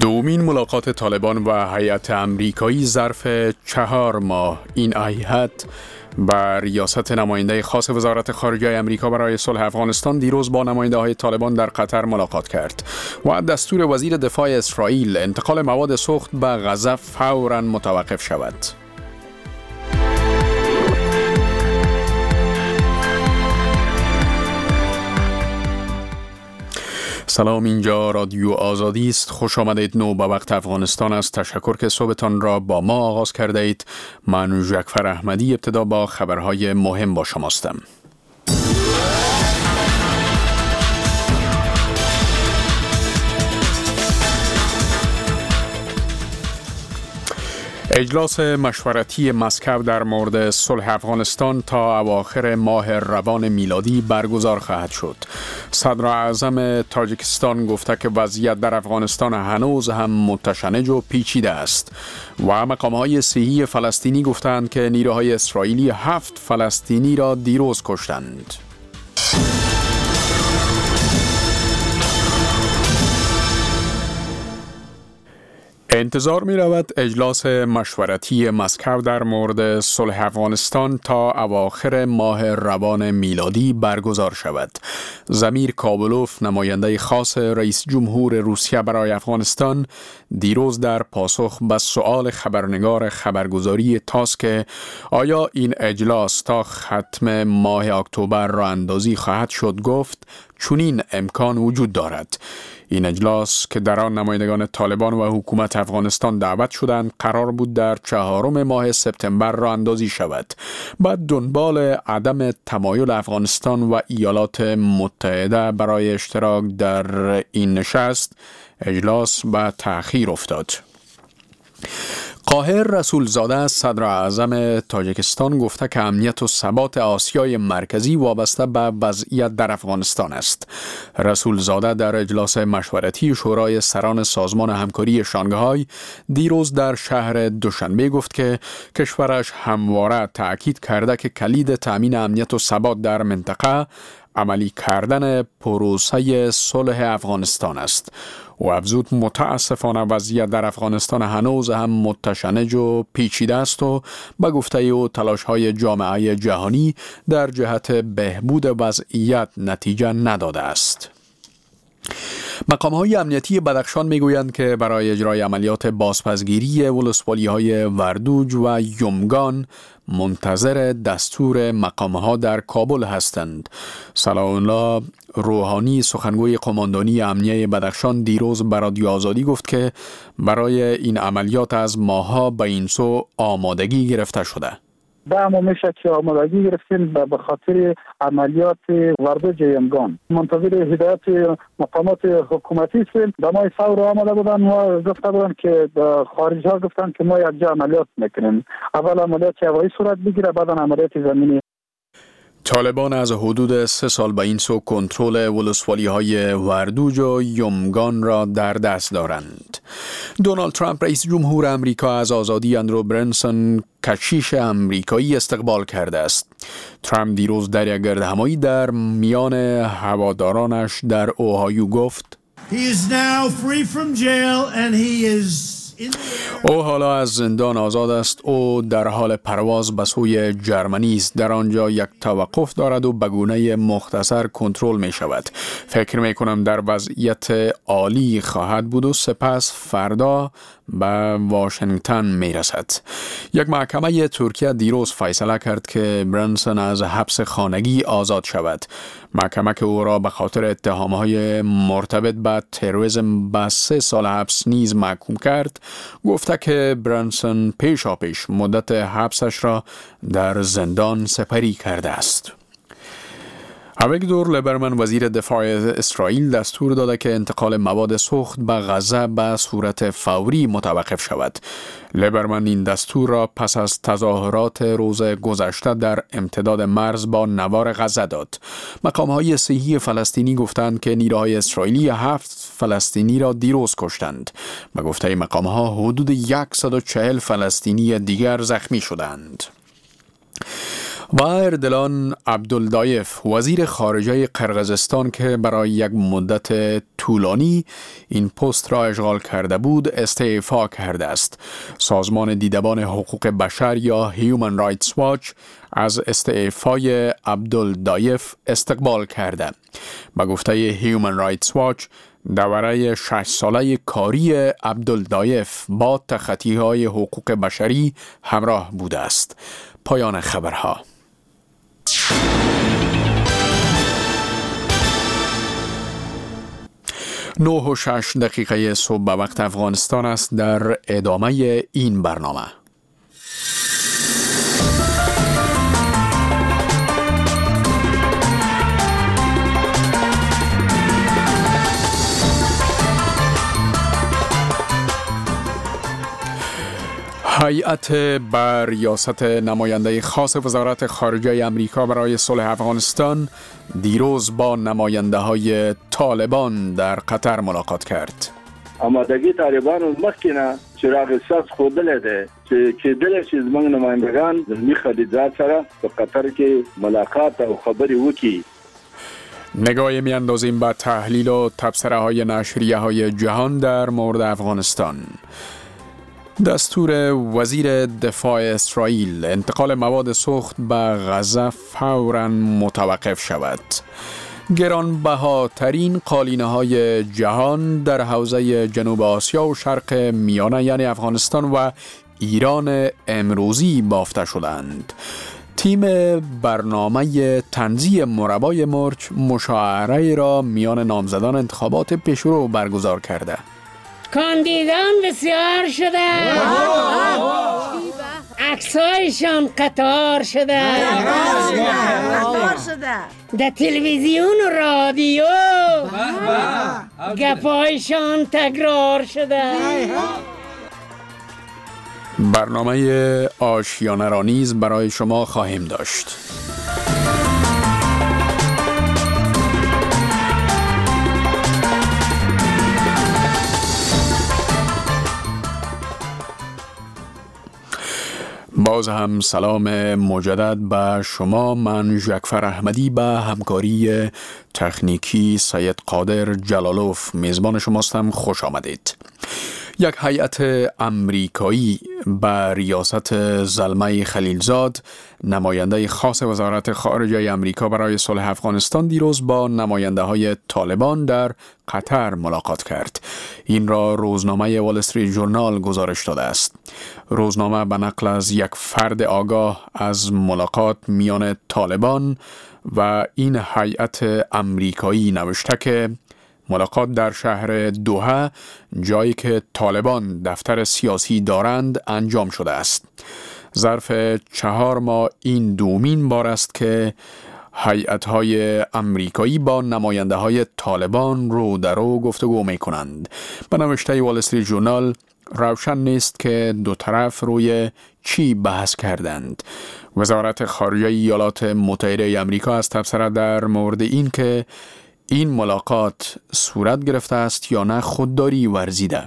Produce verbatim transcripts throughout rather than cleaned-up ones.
دومین ملاقات طالبان و هیئت آمریکایی ظرف چهار ماه. این هیئت با ریاست نماینده خاص وزارت خارجه آمریکا برای صلح افغانستان دیروز با نماینده های طالبان در قطر ملاقات کرد و دستور وزیر دفاع اسرائیل انتقال مواد سوخت به غزه فوراً متوقف شود. سلام، اینجا رادیو آزادی است. خوش آمدید. نو به وقت افغانستان است. تشکر که صبحتان را با ما آغاز کرده اید. من جعفر احمدی ابتدا با خبرهای مهم با شماستم. اجلاس مشورتی مسکو در مورد صلح افغانستان تا اواخر ماه روان میلادی برگزار خواهد شد. صدر اعظم تاجیکستان گفته که وضعیت در افغانستان هنوز هم متشنج و پیچیده است و مقام‌های صحی فلسطینی گفتند که نیروهای اسرائیلی هفت فلسطینی را دیروز کشتند. انتظار می رود اجلاس مشورتی مسکو در مورد صلح افغانستان تا اواخر ماه روان میلادی برگزار شود. زمیر کابلوف، نماینده خاص رئیس جمهور روسیه برای افغانستان، دیروز در پاسخ به سؤال خبرنگار خبرگزاری تاس که آیا این اجلاس تا ختم ماه اکتبر راه اندازی خواهد شد گفت چنین امکان وجود دارد. این اجلاس که در آن نمایندگان طالبان و حکومت افغانستان دعوت شدند قرار بود در چهارم ماه سپتامبر راه اندازی شود. بعد دنبال عدم تمایل افغانستان و ایالات متحده برای اشتراک در این نشست اجلاس به تأخیر افتاد. قاهر رسولزاده، صدر اعظم تاجیکستان، گفته که امنیت و ثبات آسیای مرکزی وابسته به وضعیت در افغانستان است. رسولزاده در اجلاس مشورتی شورای سران سازمان همکاری شانگهای دیروز در شهر دوشنبه گفت که کشورش همواره تأکید کرده که کلید تأمین امنیت و ثبات در منطقه عملی کردن پروسه صلح افغانستان است. و افزود متاسفانه وضعیت در افغانستان هنوز هم متشنج و پیچیده است و به گفته او تلاش‌های جامعه جهانی در جهت بهبود وضعیت نتیجه نداده است. مقام‌های امنیتی بدخشان می‌گویند که برای اجرای عملیات بازپسگیری ولسوالی‌های وردوج و یمگان منتظر دستور مقام‌ها در کابل هستند. صلاح الله روحانی، سخنگوی قماندانی امنیه بدخشان، دیروز به رادیو آزادی گفت که برای این عملیات از ماه‌ها به این سو آمادگی گرفته شده. دعمو میشه که آمادگی گرفتیم به خاطر عملیات وردوج یمگان. منتظر هدایت مقامات حکومتی هستیم. به ما فور آمده بودن و گفته بودن که خارجی ها گفتن که ما یک جا عملیات میکنیم. اول عملیات هوایی صورت بگیره، بعد عملیات زمینی. طالبان از حدود سه سال به این سو کنترل ولسوالی های وردوج و یمگان را در دست دارند. دونالد ترامپ رئیس جمهور آمریکا از آزادی اندرو برنسون، کشیش آمریکایی، استقبال کرده است. ترامپ دیروز در یک گردهمایی در میان هوادارانش در اوهایو گفت He is now free from jail and he is او حالا از زندان آزاد است. او در حال پرواز به سوی جرمنی است. در آنجا یک توقف دارد و به گونه مختصر کنترل می شود. فکر می کنم در وضعیت عالی خواهد بود و سپس فردا به واشنگتن می رسد. یک محکمه ترکیه دیروز فیصله کرد که برنسون از حبس خانگی آزاد شود. محکمه که او را به خاطر اتهامهای مرتبط به تروریسم به سه سال حبس نیز محکوم کرد، گفته که برنسون پیشا پیش مدت حبسش را در زندان سپری کرده است. اویگدور لیبرمن، وزیر دفاع اسرائیل، دستور داده که انتقال مواد سوخت به غزه به صورت فوری متوقف شود. لیبرمن این دستور را پس از تظاهرات روز گذشته در امتداد مرز با نوار غزه داد. مقام‌های صحی فلسطینی گفتند که نیروهای اسرائیلی هفت فلسطینی را دیروز کشتند. به گفته مقام‌ها حدود صد و چهل فلسطینی دیگر زخمی شدند. و اردلان عبدالدایف وزیر خارجه قرقیزستان که برای یک مدت طولانی این پست را اشغال کرده بود استعفا کرده است. سازمان دیدبان حقوق بشر یا هیومن رایتس واچ از استعفای عبدالدایف استقبال کرده. با گفته هیومن رایتس واچ دوره شش ساله کاری عبدالدایف با تخطی‌های حقوق بشری همراه بوده است. پایان خبرها. نه و شش دقیقه صبح به وقت افغانستان است. در ادامه این برنامه هیئت بر ریاست نماینده خاص وزارت خارجه امریکا برای صلح افغانستان دیروز با نماینده های طالبان در قطر ملاقات کرد. آمادگی طالبان مخکنه چراغ سبز خودله ده چې دلته چې زموږ نمایندگان زلمی خلیلزاد سره په قطر کې ملاقات او خبرې وکړي. نگاهی میاندازیم به تحلیل و تبصره های نشریه های جهان در مورد افغانستان. دستور وزیر دفاع اسرائیل انتقال مواد سوخت به غزه فوراً متوقف شود. گرانبهاترین قالینه های جهان در حوزه جنوب آسیا و شرق میانه یعنی افغانستان و ایران امروزی بافته شدند. تیم برنامه تنزیه مربای مرچ مشاعره را میان نامزدان انتخابات پیشرو برگزار کرده. کاندیدان بسیار شده، عکسایشان قطار شده، در تلویزیون و رادیو گپایشان تکرار شده. برنامه آشیانه را نیز برای شما خواهیم داشت. باز هم سلام مجدد به شما. من ژکفر احمدی به همکاری تکنیکی سید قادر جلالوف میزبان شماستم. خوش آمدید. یک هیئت امریکایی به ریاست زلمه خلیلزاد نماینده خاص وزارت خارجه امریکا برای صلح افغانستان دیروز با نماینده های طالبان در قطر ملاقات کرد. این را روزنامه وال استریت ژورنال گزارش داده است. روزنامه به نقل از یک فرد آگاه از ملاقات میان طالبان و این هیئت امریکایی نوشته که ملاقات در شهر دوحه، جایی که طالبان دفتر سیاسی دارند، انجام شده است. ظرف چهار ماه این دومین بار است که هیئت‌های امریکایی با نماینده‌های طالبان رو در رو گفتگو می‌کنند. به نوشته وال استریت ژورنال روشن نیست که دو طرف روی چی بحث کردند. وزارت خارجه ایالات متحده آمریکا از تبصره در مورد این که این ملاقات صورت گرفته است یا نه خودداری ورزیده.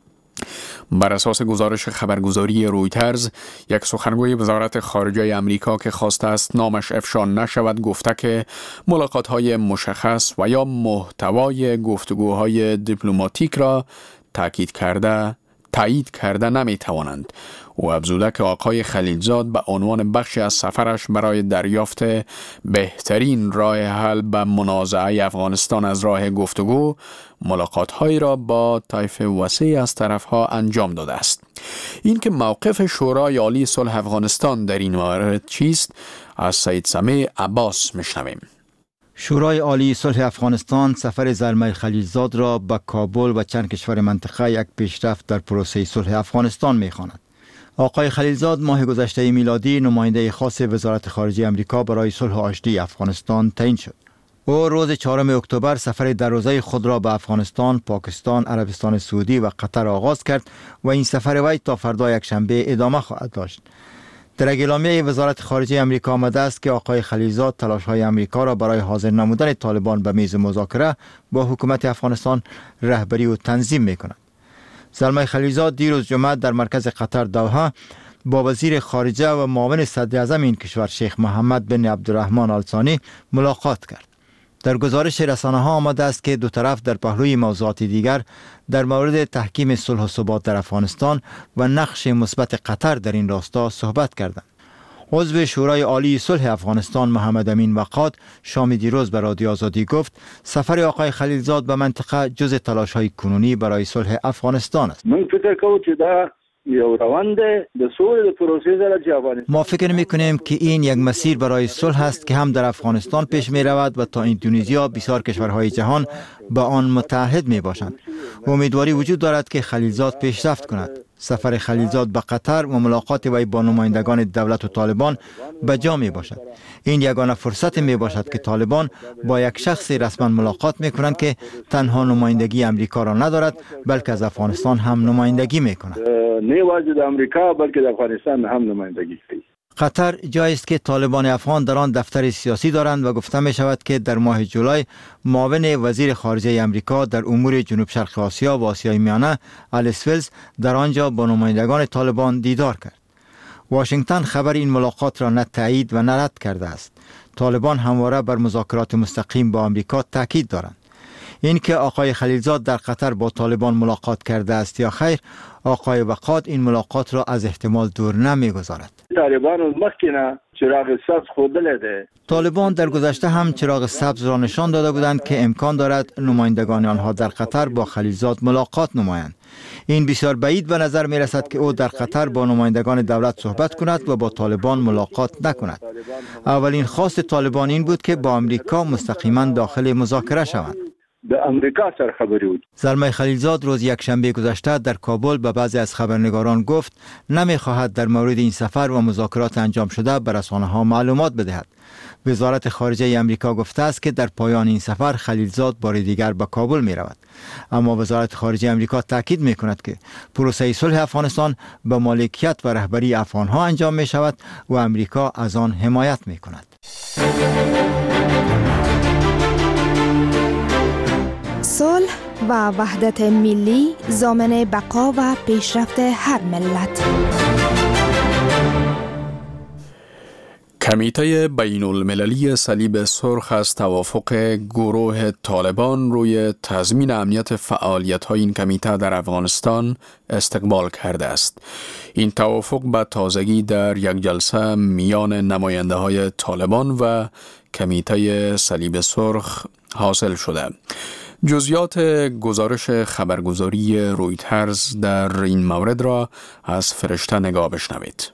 بر اساس گزارش خبرگزاری رویترز، یک سخنگوی وزارت خارجه امریکا که خواسته است نامش افشا نشود گفته که ملاقات‌های مشخص و یا محتوای گفتگوهای دیپلماتیک را تاکید کرده تایید کرده نمی‌توانند. او افزوده که آقای خلیلزاد به عنوان بخشی از سفرش برای دریافت بهترین راه حل به منازعه افغانستان از راه گفتگو ملاقات‌هایی را با طیف وسیع از طرف‌ها انجام داده است. این که موقف شورای عالی صلح افغانستان در این مورد چیست؟ از سید سمیع عباس میشنویم. شورای عالی صلح افغانستان سفر زلمه خلیلزاد را به کابل و چند کشور منطقه یک پیشرفت در پروسه صلح افغانستان می‌خواند. آقای خلیلزاد ماه گذشته میلادی نماینده خاص وزارت خارجه امریکا برای صلح آشتی افغانستان تعیین شد. او روز چهارم اکتبر سفر در روزه خود را به افغانستان، پاکستان، عربستان سعودی و قطر آغاز کرد و این سفر وی تا فردا یکشنبه ادامه خواهد داشت. در اعلامیه وزارت خارجه امریکا آمده است که آقای خلیلزاد تلاش‌های امریکا را برای حاضر نمودن طالبان به میز مذاکره با حکومت افغانستان رهبری و تنظیم می‌کند. زلمه خلیلزاد دیروز جمعه در مرکز قطر دوحه با وزیر خارجه و معاون صدر اعظم این کشور شیخ محمد بن عبدالرحمن آل ثانی ملاقات کرد. در گزارش رسانه ها آمده است که دو طرف در پهلوی موضوعات دیگر در مورد تحکیم صلح و ثبات در افغانستان و نقش مثبت قطر در این راستا صحبت کردند. عضو شورای عالی صلح افغانستان محمد امین وقاد شام دیروز به رادیو آزادی گفت سفر آقای خلیلزاد به منطقه جز تلاش‌های کنونی برای صلح افغانستان است. من فکر کوم چې دا یو روند د سولې د پروسې سره چې افغانستان ما فکر می‌کنیم که این یک مسیر برای صلح است که هم در افغانستان پیش می‌رود و تا اندونزیا بسیار کشورهای جهان به آن متحد می‌باشند. امیدواری وجود دارد که خلیلزاد پیشرفت کند. سفر خلیلزاد به قطر و ملاقات وی با نمایندگان دولت و طالبان به جا می باشد. این یگانه فرصت می باشد که طالبان با یک شخص رسما ملاقات می کنند که تنها نمایندگی امریکا را ندارد بلکه از افغانستان هم نمایندگی می کند. نه واجد امریکا بلکه از افغانستان هم نمایندگی کوي. قطر جایی است که طالبان افغان در آن دفتر سیاسی دارند و گفته می شود که در ماه جولای معاون وزیر خارجه امریکا در امور جنوب شرق آسیا و آسیای میانه الیس ولز در آنجا با نمایندگان طالبان دیدار کرد. واشنگتن خبر این ملاقات را نه تایید و نه رد کرده است. طالبان همواره بر مذاکرات مستقیم با امریکا تاکید دارند. اینکه آقای خلیلزاد در قطر با طالبان ملاقات کرده است یا خیر، آقای وقاد این ملاقات را از احتمال دور نمیگذارد. طالبان مخکینه چراغ سبز خودلې ده. طالبان در گذشته هم چراغ سبز را نشان داده بودند که امکان دارد نمایندگان آنها در قطر با خلیلزاد ملاقات نمایند. این بسیار بعید به نظر می رسد که او در قطر با نمایندگان دولت صحبت کند و با طالبان ملاقات نکند. اولین خواست طالبان این بود که با امریکا مستقیما داخل مذاکره شوند. د امریکا سره خبرې وکړي. زلمه خلیلزاد روز یک شنبه گذشته در کابل به بعضی از خبرنگاران گفت نمیخواهد در مورد این سفر و مذاکرات انجام شده به رسانه‌ها معلومات بدهد. وزارت خارجه امریکا گفته است که در پایان این سفر خلیلزاد بار دیگر به کابل می رود. اما وزارت خارجه امریکا تاکید می کند که پروسه صلح افغانستان به مالکیت و رهبری افغانها انجام می شود و امریکا از آن حمایت می کند. صلح و وحدت ملی ضامن بقا و پیشرفت هر ملت. کمیته بین المللی صلیب سرخ از توافق گروه طالبان روی تضمین امنیت فعالیت‌های این کمیته در افغانستان استقبال کرده است. این توافق به تازگی در یک جلسه میان نماینده‌های طالبان و کمیته صلیب سرخ حاصل شده. جزئیات گزارش خبرگزاری رویترز در این مورد را از فرشته نگاه بشنوید.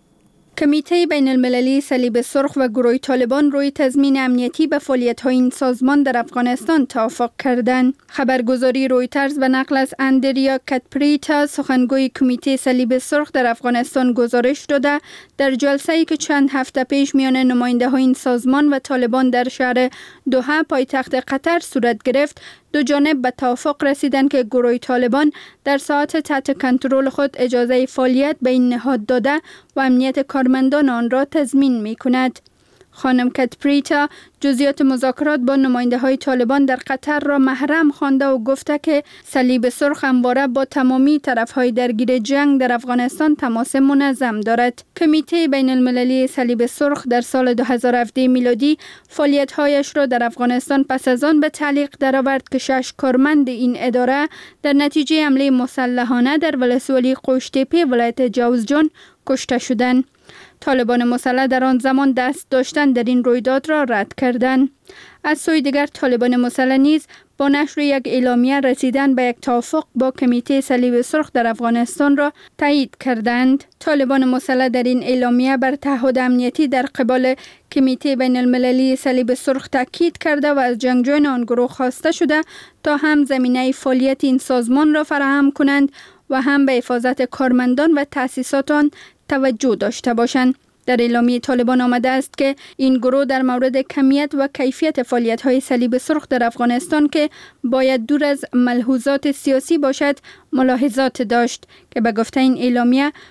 کمیته بین المللی صلیب سرخ و گروه طالبان روی تضمین امنیتی به فعالیت‌های این سازمان در افغانستان توافق کردند. خبرگزاری رویترز به نقل از اندریا کاتپریتا سخنگوی کمیته صلیب سرخ در افغانستان گزارش داده در جلسه‌ای که چند هفته پیش میان نماینده‌های این سازمان و طالبان در شهر دوحه پایتخت قطر صورت گرفت، دو جانب به توافق رسیدند که گروه طالبان در ساعات تحت کنترل خود اجازه فعالیت به این نهاد داده و امنیت کارمندان آن را تضمین می کند. خانم کاتپریتا جزئیات مذاکرات با نماینده های طالبان در قطر را محرم خوانده و گفته که صلیب سرخ همواره با تمامی طرف های درگیر جنگ در افغانستان تماس منظم دارد. کمیته بین المللی صلیب سرخ در سال دو هزار و هفده میلادی فعالیت هایش را در افغانستان پس از آن به تعلیق درآورد که شش کارمند این اداره در نتیجه حمله مسلحانه در ولسوالی قوشتپه ولایت جوزجان کشته شدند. طالبان مسلح در آن زمان دست داشتن در این رویداد را رد کردند. از سوی دیگر طالبان مسلح نیز با نشر یک اعلامیه رسیدن به یک توافق با کمیته صلیب سرخ در افغانستان را تایید کردند. طالبان مسلح در این اعلامیه بر تعهد امنیتی در قبال کمیته بین المللی صلیب سرخ تاکید کرده و از جنگجویان آن گروه خواسته شده تا هم زمینه فعالیت این سازمان را فراهم کنند و هم به حفاظت کارمندان و تأسیسات آن توجه داشته باشند. در اعلامیه طالبان آمده است که این گروه در مورد کمیت و کیفیت فعالیت‌های صلیب سرخ در افغانستان که باید دور از ملحوظات سیاسی باشد ملاحظات داشت که به گفته این اعلامیه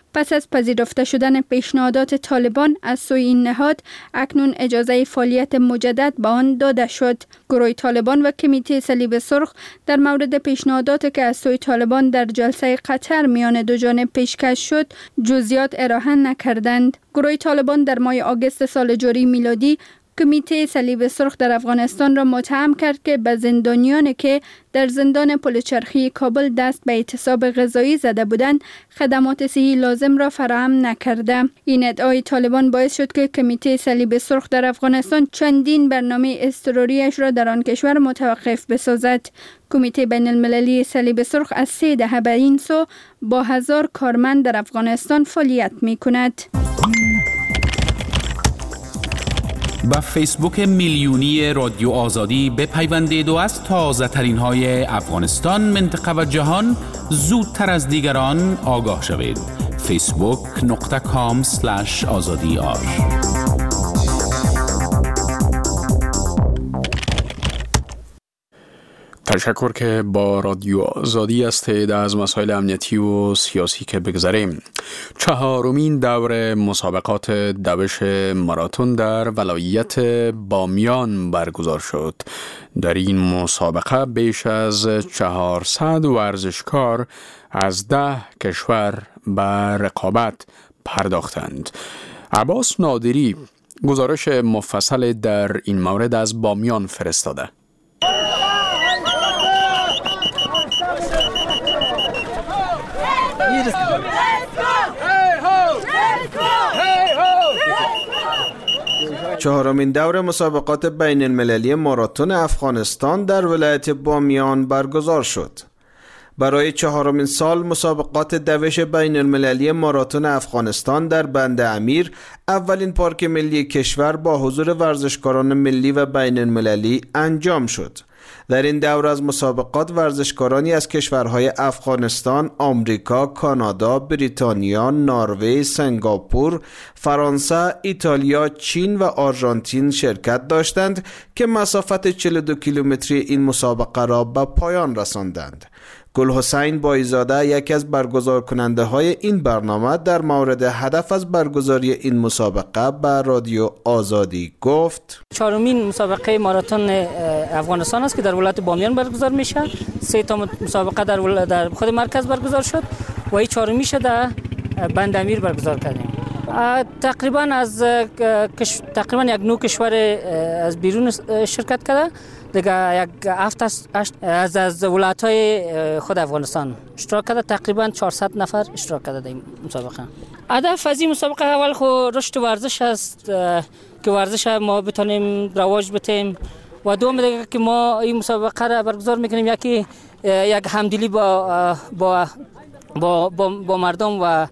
پس از پذیرفته شدن پیشنهادات طالبان از سوی این نهاد، اکنون اجازه فعالیت مجدد به آن داده شد. گروه طالبان و کمیته صلیب سرخ در مورد پیشنهاداتی که از سوی طالبان در جلسه قطر میان دو جانب پیشکش شد، جزئیات ارائه نکردند. گروه طالبان در ماه آگوست سال جاری میلادی کمیته صلیب سرخ در افغانستان را متهم کرد که به زندانیانی که در زندان پلچرخی کابل دست به اعتصاب غذایی زده بودند خدمات صحی لازم را فراهم نکرده. این ادعای طالبان باعث شد که کمیته صلیب سرخ در افغانستان چندین برنامه اضطراریش را در آن کشور متوقف بسازد. کمیته بین المللی صلیب سرخ از سه دهه به این سو با هزار کارمند در افغانستان فعالیت می کند. با فیسبوک میلیونی رادیو آزادی بپیوندید و از تازه ترین های افغانستان، منطقه و جهان زودتر از دیگران آگاه شوید. فیسبوک نقطه کام سلش آزادی آر. تشکر که با رادیو آزادی هستید. از مسائل امنیتی و سیاسی که بگذریم، چهارمین دور مسابقات دوش ماراتون در ولایت بامیان برگزار شد. در این مسابقه بیش از چهارصد ورزشکار از ده کشور به رقابت پرداختند. عباس نادری گزارش مفصل در این مورد از بامیان فرستاده. چهارمین دور مسابقات بین المللی ماراتون افغانستان در ولایت بامیان برگزار شد. برای چهارمین سال مسابقات دوش بین المللی ماراتون افغانستان در بند امیر، اولین پارک ملی کشور با حضور ورزشکاران ملی و بین المللی انجام شد. در این دور از مسابقات ورزشکارانی از کشورهای افغانستان، آمریکا، کانادا، بریتانیا، نروژ، سنگاپور، فرانسه، ایتالیا، چین و آرژانتین شرکت داشتند که مسافت چهل و دو کیلومتری این مسابقه را به پایان رساندند. گل حسین بایزاده، یکی از برگزار کننده های این برنامه، در مورد هدف از برگزاری این مسابقه به رادیو آزادی گفت: چهارمین مسابقه ماراتون افغانستان است که در ولایت بامیان برگزار میشه. سه تا مسابقه در, ول... در خود مرکز برگزار شد و این چهارمیش در بند امیر برگزار کردیم. تقریبا از کش... تقریبا یک نو کشور از بیرون شرکت کرده، دیگه یک هفت از از ولایت‌های خود افغانستان اشتراک کرده. تقریبا چهارصد نفر اشتراک کرده در این مسابقه. هدف از این مسابقه اول خود رشد ورزش است که ورزش ما بتونیم رواج بدیم، و دوم دیگه که ما این مسابقه را برگزار میکنیم یکی یک همدلی با با با با, با مردم و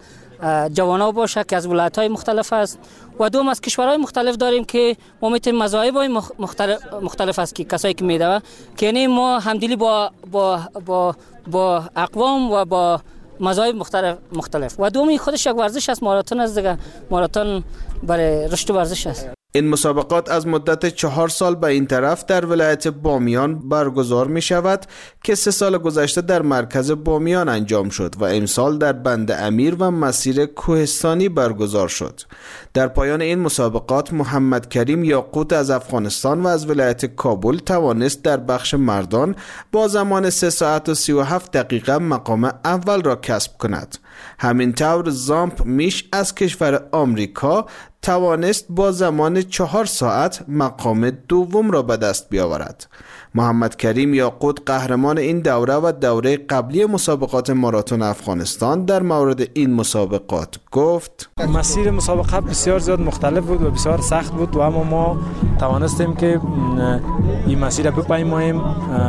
جوانا باشه که از ولایت‌های مختلف است، و دوم از کشورهای مختلف داریم که ما میتونیم مذاهب‌های مختلف مختلف است که کسایی که میدوه که یعنی ما همدلی با با با با اقوام و با مذاهب مختلف مختلف و دومی خودش یک ورزش است. ماراتون است دیگه، ماراتون برای رشد ورزش است. این مسابقات از مدت چهار سال به این طرف در ولایت بامیان برگزار می شود که سه سال گذشته در مرکز بامیان انجام شد و امسال در بند امیر و مسیر کوهستانی برگزار شد. در پایان این مسابقات محمد کریم یاقوت از افغانستان و از ولایت کابل توانست در بخش مردان با زمان سه ساعت و سی و هفت دقیقه مقام اول را کسب کند. همینطور زامپ میش از کشور آمریکا توانست با زمان چهار ساعت مقام دوم را به دست بیاورد. محمد کریم یاقوت قهرمان این دوره و دوره قبلی مسابقات ماراتون افغانستان در مورد این مسابقات گفت: مسیر مسابقه بسیار زیاد مختلف بود و بسیار سخت بود و اما ما توانستیم که این مسیر را بپیماییم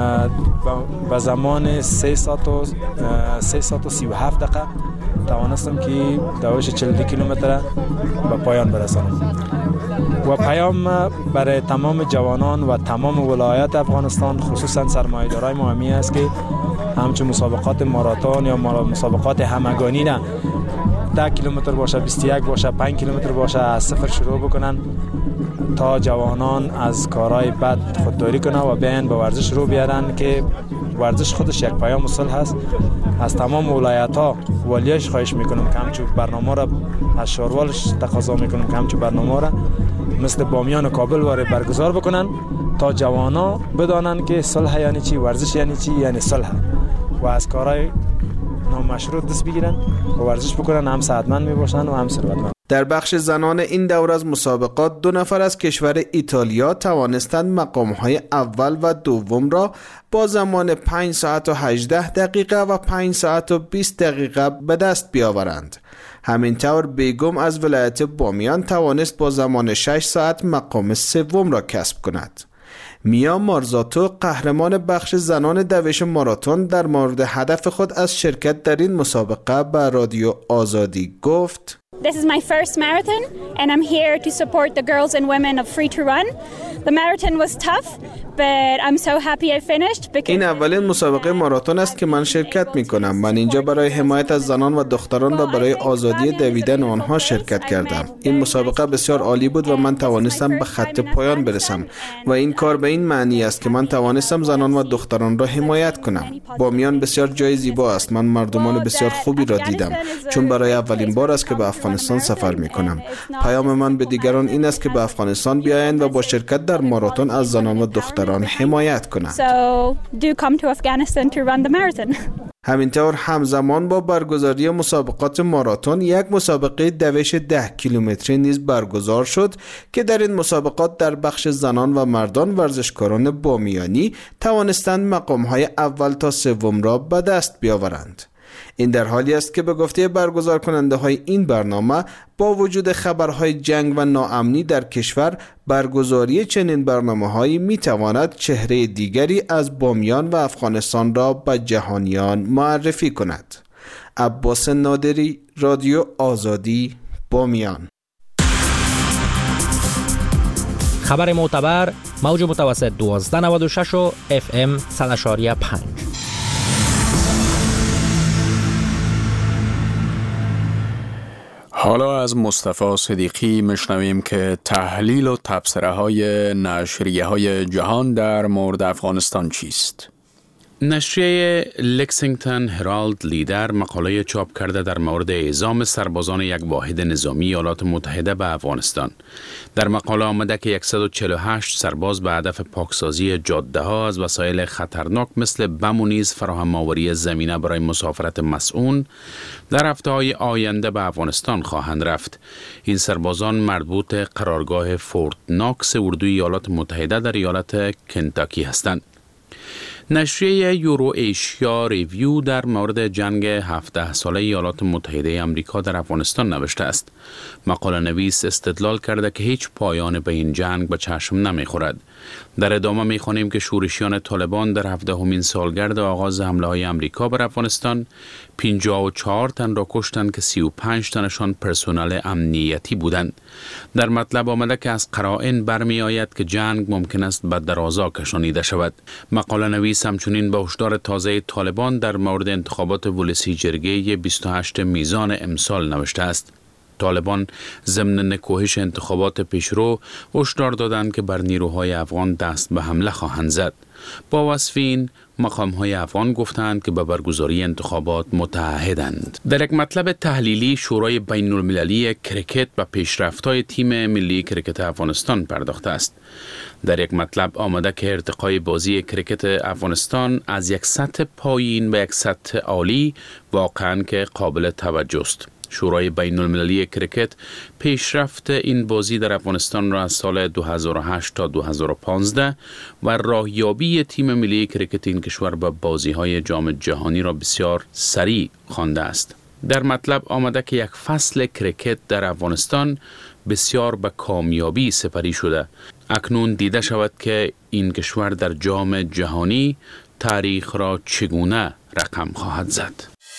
و زمان سه ساعت و سه ساعت و سی و هفت دقیقه توانستم که دوش چهل و دو کیلومتر به پایان برسانم. و پیام برای تمام جوانان و تمام ولایت افغانستان، خصوصا سرمایه‌دارای مهمی است که همچون مسابقات ماراتون یا مسابقات همگانی نه، ده کیلومتر باشه، بیست و یک باشه، پنج کیلومتر باشه، از صفر شروع بکنن تا جوانان از کارهای بد خودداری کنن و بیان به ورزش رو بیارن که ورزش خودش یک پیام صلح است. از تمام ولایت‌ها ولیش خواهش میکنم که همچون برنامه را از شاروالش تقاضا میکنم که همچون برنامه را مثل بامیان و کابل واره برگزار بکنن تا جوانا بدانن که صلح یعنی چی، ورزش یعنی چی، یعنی صلح، و از کارهای نامشروع دست بگیرن و ورزش بکنن، هم صحتمند میباشن و هم ثروتمند. در بخش زنان این دور از مسابقات دو نفر از کشور ایتالیا توانستند مقام‌های اول و دوم را با زمان پنج ساعت و هجده دقیقه و پنج ساعت و بیست دقیقه به دست بیاورند. همینطور بیگم از ولایت بامیان توانست با زمان شش ساعت مقام سوم را کسب کند. میا مارزاتو قهرمان بخش زنان دوش ماراتون در مورد هدف خود از شرکت در این مسابقه به رادیو آزادی گفت: This is my first marathon and I'm here to support the girls and women of Free to Run. The marathon was tough, but I'm so happy I finished because این اولین مسابقه ماراتون است که من شرکت می کنم. من اینجا برای حمایت از زنان و دختران و برای آزادی دویدن آنها شرکت کردم. این مسابقه بسیار عالی بود و من توانستم به خط پایان برسم و این کار به این معنی است که من توانستم زنان و دختران را حمایت کنم. بامیان بسیار جای زیبا است. من مردمان بسیار خوبی را دیدم چون برای اولین بار است که به افغانستان سفر می کنم. پیام من به دیگران این است که به افغانستان بیایند و با شرکت در ماراتون از زنان و دختران حمایت کنند. So do come to Afghanistan to run the marathon. همینطور همزمان با برگزاری مسابقات ماراتون یک مسابقه دوش ده کیلومتری نیز برگزار شد که در این مسابقات در بخش زنان و مردان ورزشکاران بامیانی توانستند مقام‌های اول تا سوم را به دست بیاورند. این در حالی است که به گفته برگزار کننده های این برنامه با وجود خبرهای جنگ و ناامنی در کشور، برگزاری چنین برنامه هایی می تواند چهره دیگری از بامیان و افغانستان را به جهانیان معرفی کند. عباس نادری، رادیو آزادی، بامیان. خبر معتبر، موج متوسط دوازده نود و شش و اف ام صد و شش و پنج. حالا از مصطفی صدیقی میشنویم که تحلیل و تبصره های نشریه های جهان در مورد افغانستان چیست؟ نشریه لکسینگتن هرالد لیدر مقاله چاپ کرده در مورد اعزام سربازان یک واحد نظامی ایالات متحده به افغانستان. در مقاله آمده که صد و چهل و هشت سرباز به هدف پاکسازی جاده ها از وسایل خطرناک مثل بم و نیز فراهم آوری زمینه برای مسافرت مسئول در هفته‌های آینده به افغانستان خواهند رفت. این سربازان مربوط قرارگاه فورت ناکس اردوی ایالات متحده در ایالت کنتاکی هستند. نشریه یورو ایشیا ریویو در مورد جنگ هفده ساله ایالات متحده آمریکا در افغانستان نوشته است. مقاله نویس استدلال کرده که هیچ پایان به این جنگ به چشم نمیخورد. در ادامه میخوانیم که شورشیان طالبان در هفدهمین سالگرد آغاز حمله های آمریکا بر افغانستان پنجاه و چهار تن را کشتند که سی و پنج تنشان پرسنل امنیتی بودند. در مطلب آمده که از قرائن برمی آید که جنگ ممکن است به درازا کشانیده شود. مقاله نویس همچنین به هشدار تازه طالبان در مورد انتخابات ولسی جرگه بیست و هشت میزان امسال نوشته است. طالبان ضمن نکوهش انتخابات پیشرو هشدار دادند که بر نیروهای افغان دست به حمله خواهند زد. با وصف این، مقام‌های افغان گفتند که به برگزاری انتخابات متعهدند. در یک مطلب تحلیلی، شورای بین المللی کرکت و پیشرفت‌های تیم ملی کرکت افغانستان پرداخته است. در یک مطلب آمده که ارتقای بازی کرکت افغانستان از یک سطح پایین به یک سطح عالی واقعاً که قابل توجه است. شورای بین المللی کرکت پیشرفت این بازی در افغانستان را از سال دو هزار و هشت تا دو هزار و پانزده و راهیابی تیم ملی کرکت این کشور به بازی‌های جام جهانی را بسیار سریع خوانده است. در مطلب آمده که یک فصل کرکت در افغانستان بسیار به کامیابی سپری شده. اکنون دیده شود که این کشور در جام جهانی تاریخ را چگونه رقم خواهد زد.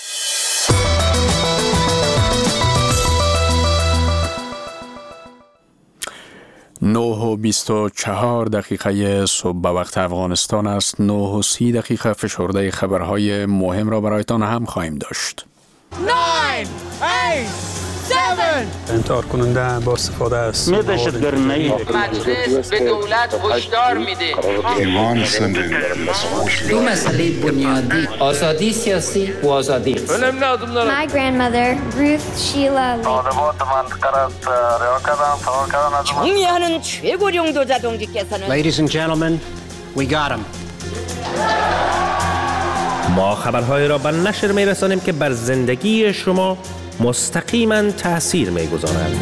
نه و بیست و چهار دقیقه صبح به وقت افغانستان است. نه و سی دقیقه فشرده خبرهای مهم را برایتان هم خواهیم داشت. nine, eight, انتحار کننده با استفاده از دهشتگردی مجلس به دولت هشدار میده دو مسئله بنیادی آزادی سیاسی و آزادی My grandmother Ruth Sheila 정의하는 최고령 도자동지께서는 Ladies and gentlemen, we got him. ما خبرهای را به نشر می‌رسانیم که بر زندگی شما مستقیما تأثیر می‌گذارند.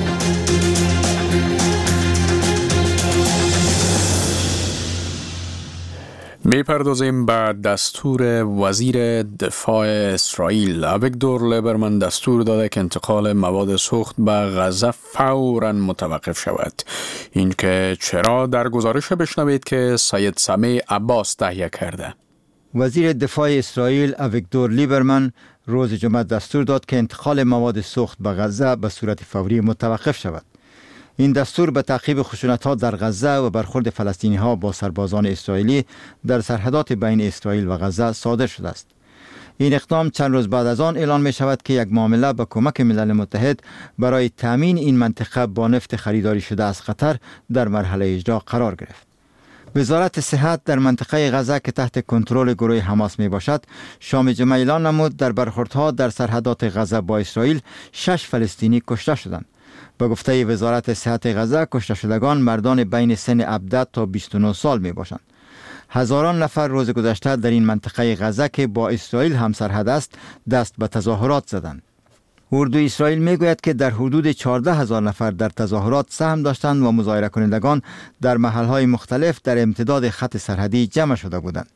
میپردازیم به دستور وزیر دفاع اسرائیل. اویگدور لیبرمن دستور داده که انتقال مواد سوخت به غزه فوراً متوقف شود. این که چرا در گزارش بشنوید که سید سمیع عباس تهیه کرده. وزیر دفاع اسرائیل اویگدور لیبرمن روز جمعه دستور داد که انتقال مواد سوخت به غزه به صورت فوری متوقف شود. این دستور به تعقیب خشونت‌ها در غزه و برخورد فلسطینی‌ها با سربازان اسرائیلی در سرحدات بین اسرائیل و غزه صادر شده است. این اقدام چند روز بعد از آن اعلان می شود که یک معامله با کمک ملل متحد برای تامین این منطقه با نفت خریداری شده از قطر در مرحله اجرا قرار گرفت. وزارت صحت در منطقه غزه که تحت کنترل گروه حماس می باشد، شام جمعه اعلان نمود در برخوردها در سرحدات غزه با اسرائیل شش فلسطینی کشته شدند. به گفته وزارت صحت غزه، کشته شدگان مردان بین سن هفده تا بیست و نه سال می باشند. هزاران نفر روز گذشته در این منطقه غزه که با اسرائیل همسرحد است دست به تظاهرات زدند. اردوی اسرائیل می گوید که در حدود چهارده هزار نفر در تظاهرات سهم داشتند و مظاهره کنندگان در محلهای مختلف در امتداد خط سرحدی جمع شده بودند.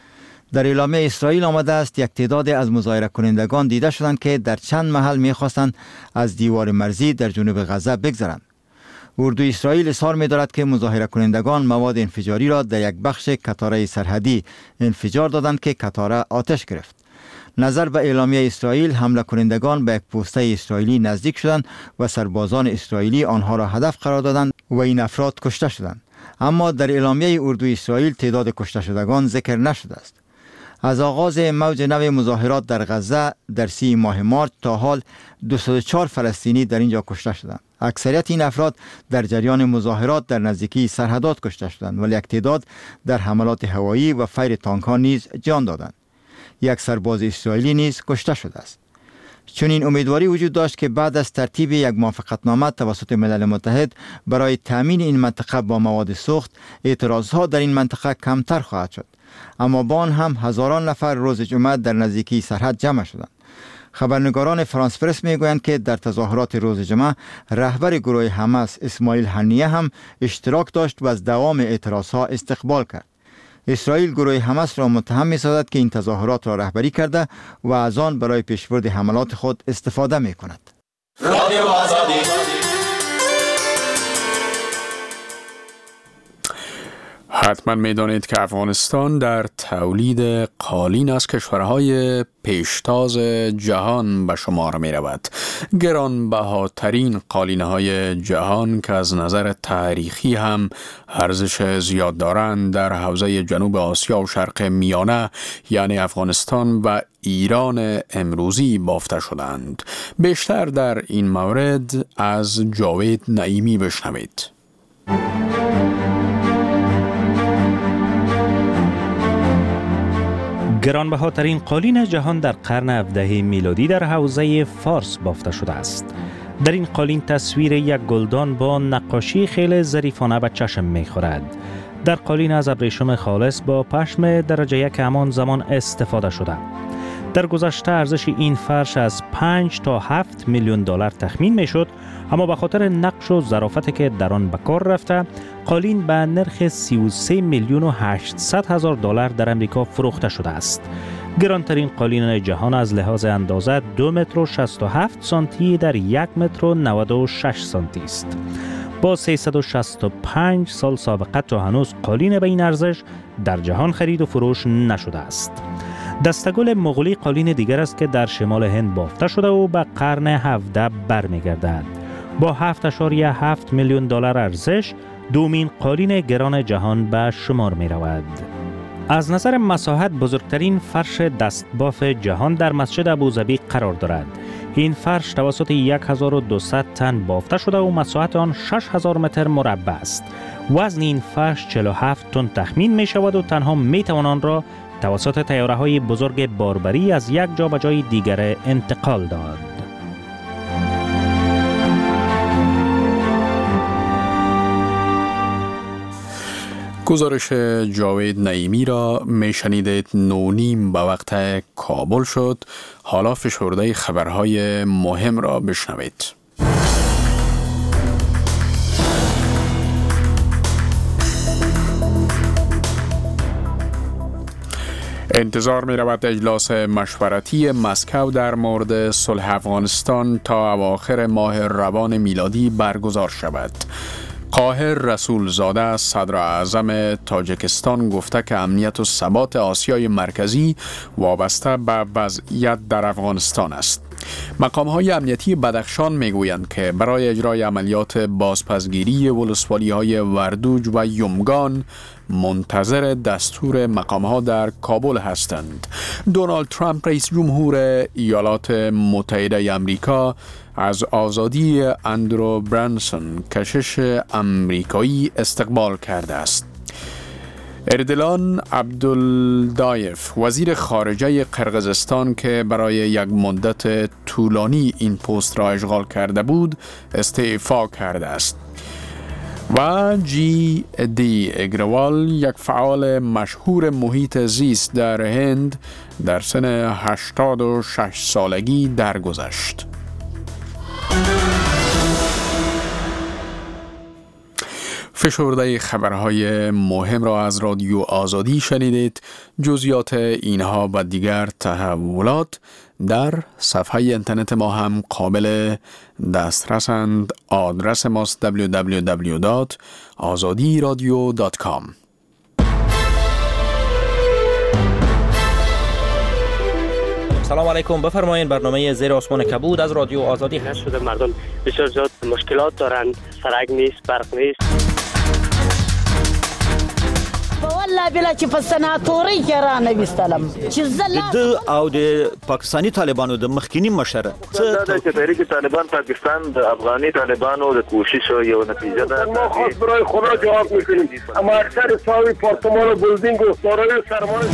در اعلامیه اسرائیل آمده است یک تعداد از مظاهره کنندگان دیده شدند که در چند محل می خواستند از دیوار مرزی در جنوب غزه بگذرند. اردوی اسرائیل اظهار می دارد که مظاهره کنندگان مواد انفجاری را در یک بخش کتاره سرحدی انفجار دادند که کتاره آتش گرفت. نظر به اعلامیه اسرائیل، حمله کنندگان به یک پوسته اسرائیلی نزدیک شدند و سربازان اسرائیلی آنها را هدف قرار دادند و این افراد کشته شدند. اما در اعلامیه اردوی اسرائیل تعداد کشته شدگان ذکر نشده است. از آغاز موج نو مظاهرات در غزه در سی ماه مارچ تا حال دویست و چهار فلسطینی در اینجا کشته شدند. اکثریت این افراد در جریان مظاهرات در نزدیکی سرحدات کشته شدند، ولی یک تعداد در حملات هوایی و فیر تانک‌ها نیز جان دادند. یک سرباز اسرائیلی نیز کشته شده است. چون این امیدواری وجود داشت که بعد از ترتیب یک موافقتنامه توسط ملل متحد برای تامین این منطقه با مواد سوخت، اعتراضها در این منطقه کمتر خواهد شد. اما با آن هم هزاران نفر روز جمعه در نزدیکی سرحد جمع شدند. خبرنگاران فرانس پرس میگویند که در تظاهرات روز جمعه رهبر گروه حماس اسماعیل هنیه هم اشتراک داشت و از دوام اعتراضها استقبال کرد. اسرائیل گروه حماس را متهم می‌سازد که این تظاهرات را رهبری کرده و از آن برای پیشبرد حملات خود استفاده می‌کند. رادیو آزادی. حتما میدانید که افغانستان در تولید قالین از کشورهای پیشتاز جهان به شمار می رود. گرانبهاترین قالین‌های جهان که از نظر تاریخی هم ارزش زیاد دارند در حوزه جنوب آسیا و شرق میانه یعنی افغانستان و ایران امروزی بافته شدند. بیشتر در این مورد از جاوید نعیمی بشنوید. گرانبهاترین قالین جهان در قرن هفدهم میلادی در حوزه فارس بافته شده است. در این قالین تصویر یک گلدان با نقاشی خیلی ظریفانه به چشم می‌خورد. در قالین از ابریشم خالص با پشم درجه یک همان زمان استفاده شده. در گذشته ارزش این فرش از پنج تا هفت میلیون دلار تخمین میشد، اما به خاطر نقش و ظرافتی که در آن به کار رفته، قالین به نرخ سی و سه میلیون و هشتصد هزار دلار در امریکا فروخته شده است. گرانترین قالین جهان از لحاظ اندازه دو متر و شصت و هفت سانتی در یک متر و نود و شش سانتی است. با سیصد و شصت و پنج سال سابقه تا هنوز قالین به این ارزش در جهان خرید و فروش نشده است. دستگل مغولی قالین دیگر است که در شمال هند بافته شده و به قرن هفدهم برمیگردد. با هفت اشاریه هفت میلیون دلار ارزش دومین قالین گران جهان به شمار می رود. از نظر مساحت بزرگترین فرش دستباف جهان در مسجد ابوظبی قرار دارد. این فرش توسط هزار و دویست تن بافته شده و مساحت آن شش هزار متر مربع است. وزن این فرش چهل و هفت تن تخمین می شود و تنها می توان آن را توسط طیاره های بزرگ باربری از یک جا به جای دیگر انتقال داد. گزارش جاوید نعیمی را میشنیدید. نو نیم به وقت کابل شد. حالا فشرده خبرهای مهم را بشنوید. انتظار می رود اجلاس مشورتی مسکو در مورد صلح افغانستان تا اواخر ماه روان میلادی برگزار شود. قاهر رسول زاده صدر اعظم تاجیکستان گفته که امنیت و ثبات آسیای مرکزی وابسته به وضعیت در افغانستان است. مقام‌های امنیتی بدخشان میگویند که برای اجرای عملیات بازپسگیری ولسوالی‌های وردوج و یمگان منتظر دستور مقام‌ها در کابل هستند. دونالد ترامپ رئیس جمهور ایالات متحده آمریکا از آزادی اندرو برانسون کشش آمریکایی استقبال کرده است. اردلان عبدالدایف وزیر خارجه قرقیزستان که برای یک مدت طولانی این پست را اشغال کرده بود استعفا کرده است. و جی دی اگروال یک فعال مشهور محیط زیست در هند در سن هشتاد و شش سالگی درگذشت. فشرده خبرهای مهم را از رادیو آزادی شنیدید. جزئیات اینها و دیگر تحولات در صفحه اینترنت ما هم قابل دسترسند. آدرس ماست دبلیو دبلیو دبلیو دات آزادی رادیو دات کام. سلام علیکم، بفرمایید. برنامه زیر آسمان کبود از رادیو آزادی هست. شده مردم بسیار زیاد مشکلات دارند، سرک نیست، برق نیست. والله بلا چې په سناتوري کې را نویستلم چې زله د او د پاکستانی طالبانو د مخکینی مشر څه د تحریک طالبان پاکستان د افغاني طالبانو د کوشش یو نتیجه ده. ما خاص برای خدا جواب میکنیم، اما اکثر ساوی پارتمان و بلدینگ و دارای سرمایه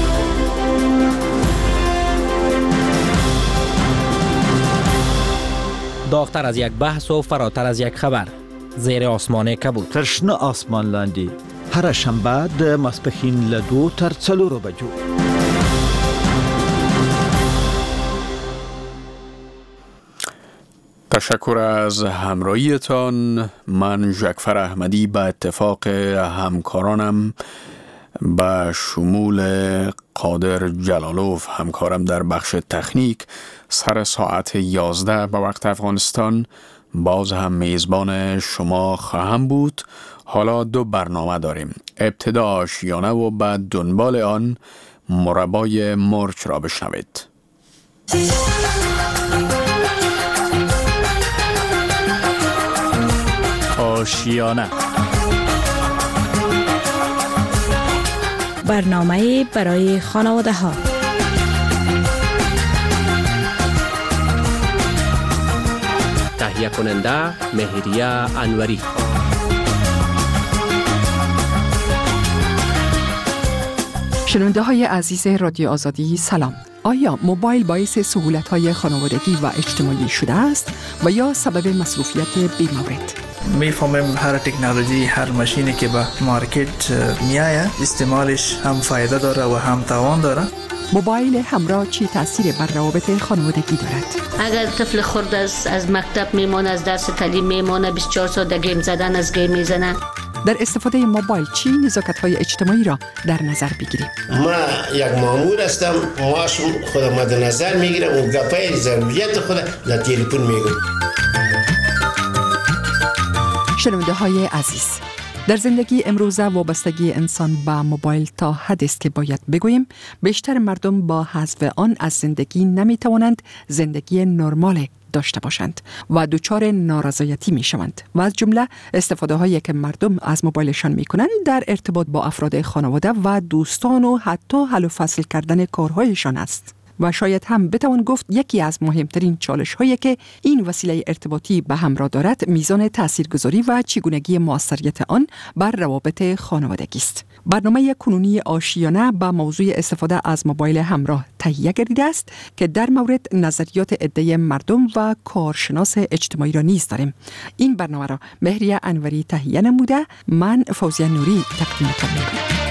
داغتر از یک بحث و فراتر از یک خبر. زیر آسمان کبود. ترشنه آسمان لاندی هر شنبه د ماسپښین له دو تر څلورو بجو. تشکر از همراهیتان. من ژکفر احمدی به اتفاق همکارانم به شمول قادر جلالوف همکارم در بخش تکنیک سر ساعت یازده به وقت افغانستان باز هم میزبان شما خواهم بود. حالا دو برنامه داریم. ابتدا آشیانه و بعد دنبال آن مربای مرچ را بشنوید. آشیانه، برنامه برای خانواده ها. تهیه کننده مهریه انوری. شنونده های عزیز رادیو آزادی سلام. آیا موبایل باعث سهولت های خانوادگی و اجتماعی شده است و یا سبب مصروفیت بی‌مورد؟ میفهمم هر تکنولوژی، هر ماشینی که به مارکت میایه استعمالش هم فایده داره و هم تاوان داره. موبایل همراه چی تاثیر بر روابط خانوادگی دارد؟ اگر طفل خرد از, از مکتب میمونه، از درس تعلیم میمونه، بیست و چهار ساعت گیم زدن از گیم میزنه. در استفاده موبایل چی نزاکت‌های اجتماعی را در نظر بگیریم؟ ما یک مامور هستم، ماش خودم مد نظر میگیرم و گپای ضروریت خودم در تلفن میگم. شنونده های عزیز، در زندگی امروزه وابستگی انسان به موبایل تا حدی است که باید بگوییم بیشتر مردم با حذف آن از زندگی نمی توانند زندگی نرمال داشته باشند و دچار نارضایتی می شوند و از جمله استفاده هایی که مردم از موبایلشان می کنند در ارتباط با افراد خانواده و دوستان و حتی حل و فصل کردن کارهایشان است. و شاید هم بتوان گفت یکی از مهمترین چالش هایی که این وسیله ارتباطی به همراه دارد میزان تاثیرگذاری و چگونگی موثریت آن بر روابط خانوادگی است. برنامه کنونی آشیانه با موضوع استفاده از موبایل همراه تهیه گردیده است که در مورد نظریات عده مردم و کارشناس اجتماعی را نیز داریم. این برنامه را مهریه انوری تهیه نموده، من فوزیه نوری تقدیمتان می‌کنم.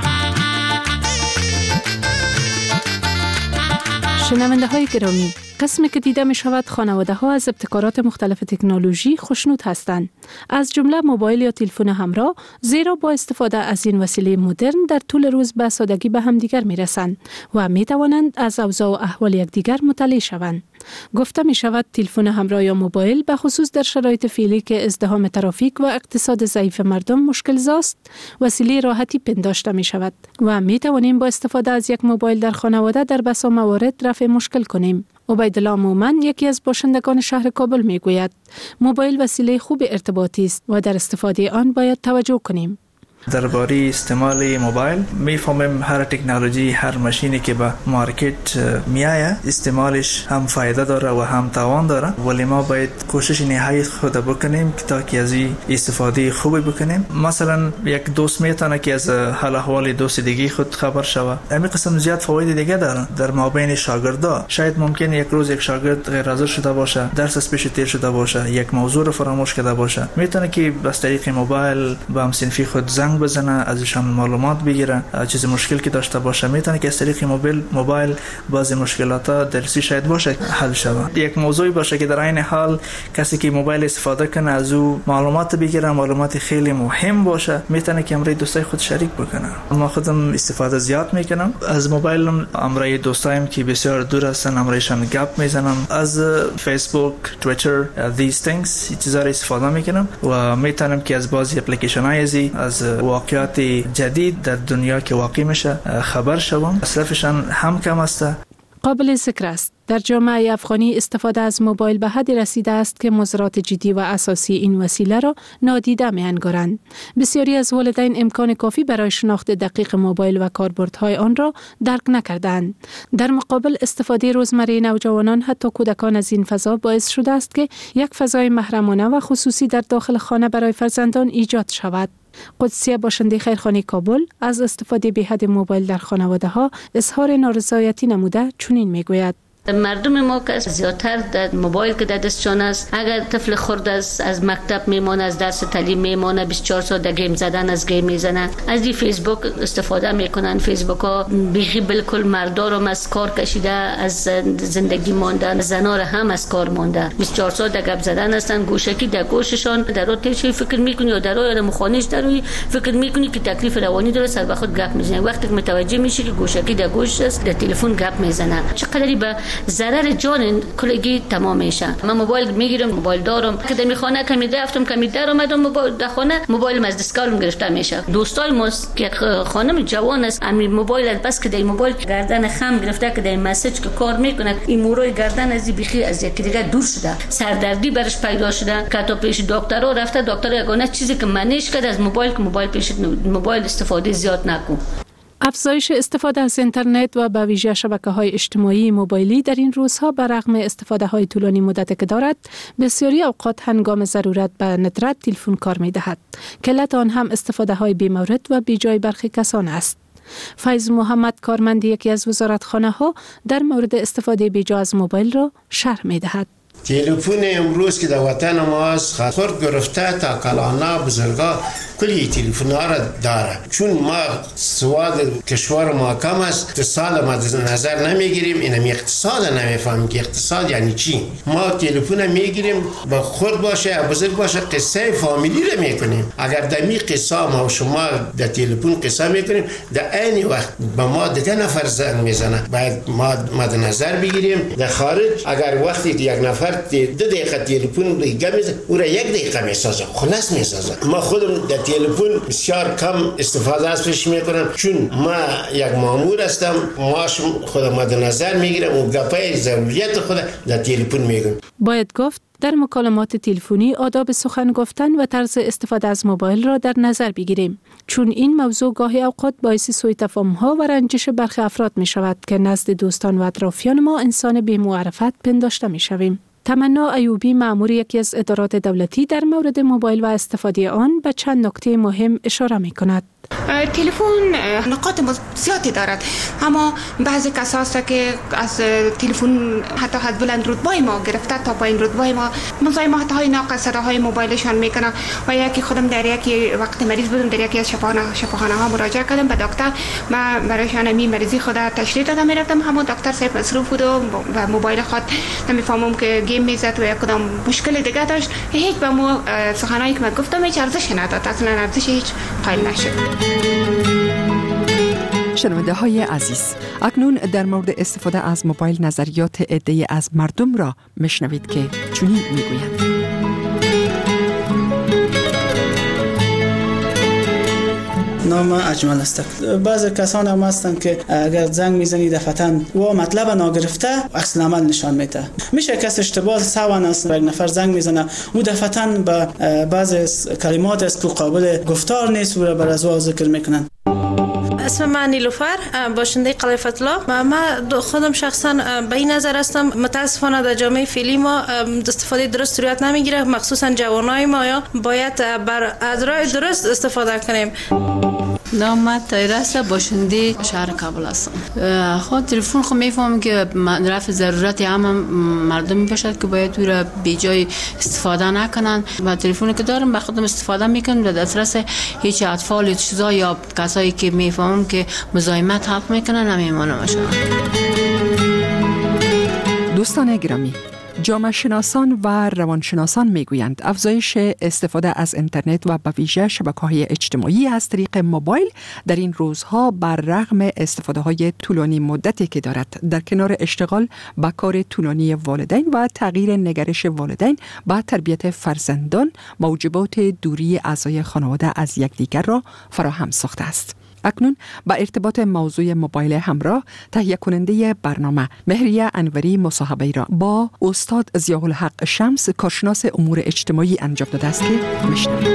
شنونده های گرامی، قسمی که دیده می شود خانواده ها از ابتکارات مختلف تکنولوژی خوشنود هستند، از جمله موبایل یا تلفن همراه، زیرا با استفاده از این وسیله مدرن در طول روز به سادگی به همدیگر می رسند و می توانند از اوضاع و احوال یکدیگر مطلع شوند. گفته می شود تلفن همراه یا موبایل به خصوص در شرایط فعلی که ازدحام ترافیک و اقتصاد ضعیف مردم مشکل زاست، وسیله راحتی پنداشته می شود و می توانیم با استفاده از یک موبایل در خانواده در بسا موارد رفع مشکل کنیم. عبیدالله مومن یکی از باشندگان شهر کابل می گوید موبایل وسیله خوب ارتباطی است و در استفاده آن باید توجه کنیم. درباره استعمال موبایل میفهمیم هر تکنولوژی، هر ماشینی که به مارکت میایه استعمالش هم فایده داره و هم تاوان داره، ولی ما باید کوشش نهایی خود بکنیم که تا که از این استفاده خوبی بکنیم. مثلا یک دوست میتونه که از حال احوال دوست دیگه خود خبر شوه. همین قسم زیاد فواید دیگه داره. در مابین شاگردا شاید ممکن یک روز یک شاگرد غیر حاضر شده باشه، درس از پیش تیر شده باشه، یک موضوع رو فراموش کرده باشه، میتونه که از طریق موبایل با همسنفی خود زنگ بزنه، ازشان معلومات بگیره، چیز مشکل که داشته باشه میتونه که از طریق موبایل موبایل بعضی مشکلات درسی شاید باشه حل شود. یک موضوعی باشه که در عین حال کسی که موبایل استفاده کنه از او معلومات بگیره، معلومات خیلی مهم باشه، میتونه که امروی دوستای خود شریک بکنه. ما خودم استفاده زیاد میکنم از موبایل، امروی دوستایم که بسیار دور هستن امرویشان گپ میزنم، از فیسبوک، توییتر، these things چیزا رو استفاده میکنم و میتونم که از بعضی اپلیکیشن های از واقعیات جدید در دنیا که واقع میشه خبر شوم. مصرفشان هم کم است. قابل ذکر است در جامعه افغانی استفاده از موبایل به حدی رسیده است که مضرات جدی و اساسی این وسیله را نادیده می‌انگارند. بسیاری از والدین امکان کافی برای شناخت دقیق موبایل و کاربردهای آن را درک نکردند. در مقابل استفاده روزمره نوجوانان حتی کودکان از این فضا باعث شده است که یک فضای محرمانه و خصوصی در داخل خانه برای فرزندان ایجاد شود. قدسیه باشنده خیرخانه کابل از استفاده بی‌حد موبایل در خانواده ها اظهار نارضایتی نموده چنین میگوید: مردم ما که زیادتر در موبایل که در دستشان است، اگر طفل خرد از از مکتب میمونه، از درس تعلیم میمونه، بیست و چهار ساعت در گیم زدن از گیم میزنن، از دی فیسبوک استفاده میکنن. فیسبوک ها بیخی بالکل مردا رو از کار کشیده، از زندگی ماندن، زنا رو هم از کار مانده. بیست و چهار ساعت در گپ زدن هستن، گوشکی در گوششان، در روی چی فکر میکنی یا در روی مخانش در روی فکر میکنی که تکلیف روانی داره، سر به خود گپ میزنه. وقتی که متوجه میشی که گوشکی در گوش است، در تلفن گپ میزنه، چقدری به ضرر جان کلگی تمام میشه. من موبایل میگیرم، موبایل دارم که در خانه کمی رفتم کمی در اومدم، موبایل در خانه موبایل از دستگاهم گرفته میشه. دوستای ما که خانم جوان است، همین موبایل بس که در موبایل گردن خم گرفته که در مسیج که کار میکنه، این موروی گردن از بیخی از یکی دیگه دور شده، سردردی برش پیدا شده که تا پیش دکترها رفته، دکتر یگانه چیزی که منیش کرد از موبایل که موبایل پیش موبایل استفاده زیاد نکن. افزایش استفاده از اینترنت و به ویژه شبکه‌های اجتماعی موبایلی در این روزها برغم استفاده‌های طولانی مدت که دارد، بسیاری اوقات هنگام ضرورت به ندرت تلفن کار می‌دهد. علت آن هم استفاده‌های بی‌مورد و بی‌جای برخی کسان است. فیض محمد کارمند یکی از وزارتخانه‌ها در مورد استفاده بی‌جا از موبایل را شرح می‌دهد. تلفن امروز که در وطن ما است، خرد گرفته تا کلانا بزرگا کلی تلفن ها را داره. چون ما سواد کشور ما کم است، اقتصاد ما نظر نمیگیریم، اینم اقتصاد نمیفهمیم که اقتصاد یعنی چی. ما تلفن میگیریم با خود باشه یا بزرگ باشه قصه فامیلی را میکنیم. اگر در می قصه ما و شما در تلفن قصه میکنیم، در عین وقت به ما دیگه نفر زنگ میزنه، باید ما مد نظر بگیریم. در خارج اگر وقتی یک نفر دو دقیقه تلفن دیگه میزنه، او را یک دقیقه میسازه، خلاص میسازه. ما خودم در تلفن بسیار کم استفاده ازش میکنم، چون ما یک مامور هستم، ماشم خودم مد نظر میگیرم و گپای ضروریت خود در تلفن میگم. باید گفت در مکالمات تلفنی آداب سخن گفتن و طرز استفاده از موبایل را در نظر بگیریم، چون این موضوع گاهی اوقات باعث سوء تفاهم‌ها و رنجش برخی افراد می شود که نزد دوستان و اطرافیان ما انسان بی معرفت پنداشته می شویم. تمنا ایوبی، مأمور یکی از ادارات دولتی، در مورد موبایل و استفاده آن به چند نکته مهم اشاره می کند. تلفن نقاط زیادی دارد، اما بعضی کسا هست که از تلفن حتی از بلند رتبه ما گرفته تا پایین رتبه ما مزاحمت های ناقص صداهای موبایلشان میکنه. و یکی خودم در یکی وقت مریض بودم، در یکی از شفاخانه شفاخانه ها مراجعه کردم به دکتر. ما برایشان می مریضی خود تشریح دادم، میرفتم همون دکتر صرف مصروف بود و موبایل خود نمیفهمم که گیم میزد و یک کدام مشکل دیگه داشت. هیچ به مو سخنایی که من گفتم هیچ ارزش نداد، اصلا ارزش هیچ قائل نشد. شنونده های عزیز، اکنون در مورد استفاده از موبایل نظریات عده‌ای از مردم را میشنوید که چنین میگویند. نام اجمل است. بعضی کسان هم هستند که اگر زنگ میزنی دفعتاً و مطلب ناگرفته عکس العمل نشان میده. میشه کس اشتباه سوان است، یک نفر زنگ میزنه و دفعتاً به بعضی کلمات است که قابل گفتار نیست و بر از او ذکر میکنن. اسم من نیلوفر، باشنده قلعه فتح‌الله. من خودم شخصا به این نظر هستم متاسفانه در جامعه فعلی ما استفاده درست صورت نمیگیره، مخصوصا جوانای ما یا باید بر از راه درست استفاده کنیم. نام من طاهره است، باشنده شهر کابل هستم. خود تلفن خود میفهمم که رفع ضرورت همه مردم میباشد که باید او را بی جای استفاده نکنن. و تلفنی که دارم به خودم استفاده میکنم، در دسترس هیچ اطفال چیزا یا کسایی که میفهمم که مزاحمت حق میکنن نمیمانم. دوستان گرامی، جامعه شناسان و روانشناسان میگویند افزایش استفاده از اینترنت و به ویژه شبکه‌های اجتماعی از طریق موبایل در این روزها بر رغم استفاده های طولانی مدتی که دارد، در کنار اشتغال با کار طولانی والدین و تغییر نگرش والدین با تربیت فرزندان، موجبات دوری اعضای خانواده از یکدیگر را فراهم ساخته است. اکنون با ارتباط موضوع موبایل همراه، تهیه کننده برنامه مهریه انوری مصاحبه را با استاد ضیاءالحق شمس، کارشناس امور اجتماعی، انجام داده است که میشنوید.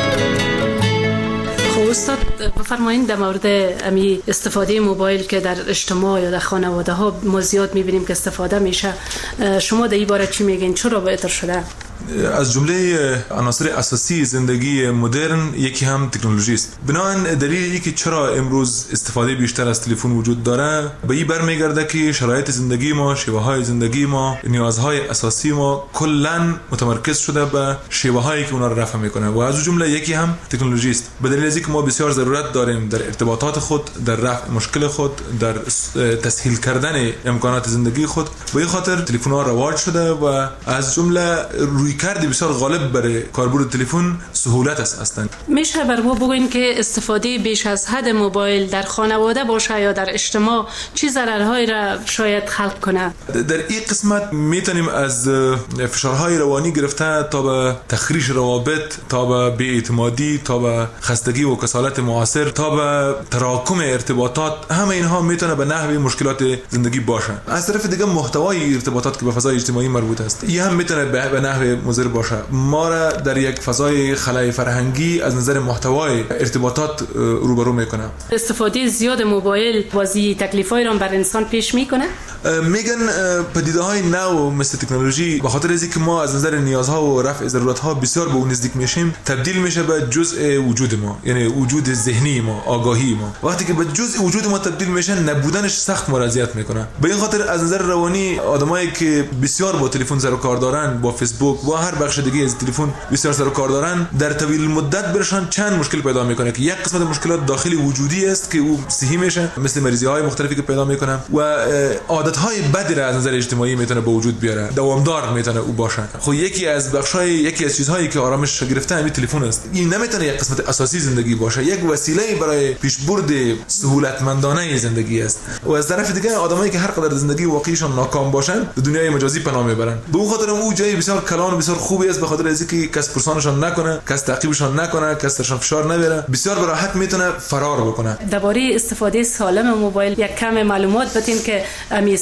خب استاد بفرمایید در مورد امی استفاده موبایل که در اجتماع یا در خانواده ها ما زیاد میبینیم که استفاده میشه، شما در این باره چی میگین؟ چرا بهتر شده؟ از جمله عناصر اساسی زندگی مدرن یکی هم تکنولوژی است. بنابراین دلیلی که چرا امروز استفاده بیشتر از تلفن وجود داره به این برمیگرده که شرایط زندگی ما، شیوه های زندگی ما، نیازهای اساسی ما کلا متمرکز شده به شیوه هایی که اونا رو رفع میکنه و از جمله یکی هم تکنولوژی است. به دلیل اینکه ما بسیار ضرورت داریم در ارتباطات خود، در رفع مشکل خود، در تسهیل کردن امکانات زندگی خود، به این خاطر تلفن ها رواج شده و از جمله روی کردی بسیار غالب برای کاربرد تلفن سهولت است. اصلا میشه بر ما بگوین که استفاده بیش از حد موبایل در خانواده باشه یا در اجتماع چه ضررهایی را شاید خلق کنه؟ در این قسمت میتونیم از فشارهای روانی گرفته تا به تخریش روابط، تا به بی‌اعتمادی، تا به خستگی و کسالت معاصر، تا به تراکم ارتباطات، همه اینها میتونه به نحوی مشکلات زندگی باشه. از طرف دیگه محتوای ارتباطات که به فضای اجتماعی مربوط است، این هم میتونه به نحوی مضر باشه. ما را در یک فضای خلای فرهنگی از نظر محتوای ارتباطات روبرو میکنه. استفاده زیاد موبایل بازی تکلیفای را بر انسان پیش میکنه؟ میگن پدیده‌های نو مثل تکنولوژی به خاطر اینکه ما از نظر نیازها و رفع ضرورت‌ها بسیار به اون نزدیک میشیم، تبدیل میشه به جزء وجود ما، یعنی وجود ذهنی ما، آگاهی ما. وقتی که به جزء وجود ما تبدیل میشه، نبودنش سخت مراضیت میکنه. به این خاطر از نظر روانی آدمایی که بسیار با تلفن سر و کار دارن، با فیسبوک و هر بخش دیگه از تلفن بسیار سر و کار دارن، در طویل مدت برشان چند مشکل پیدا میکنه که یک قسمت مشکلات داخلی وجودی است که او صحیح میشه، مثل مریضی‌های مختلفی که پیدا میکنه و عادت‌های بدی را از نظر اجتماعی میتونه به وجود بیاره، دوامدار میتونه او باشه. خب یکی از بخش‌های یکی از چیزهایی که آرامش گرفته همین تلفن است. این نمیتونه یک قسمت اساسی زندگی باشه، یک وسیله برای پیشبرد سهولتمندانه زندگی است. و از طرف دیگه آدمایی که هر قدر زندگی واقعیشون ناکام باشن، به دنیای مجازی پناه میبرن. به اون خاطر او جای بسیار کلان و بسیار خوبی است، به خاطر اینکه کس پرسانشون نکنه، کس تعقیبشون نکنه، کس درشون فشار نبره، بسیار به راحت میتونه فرار بکنه. درباره استفاده سالم موبایل یک کم معلومات بدین که امی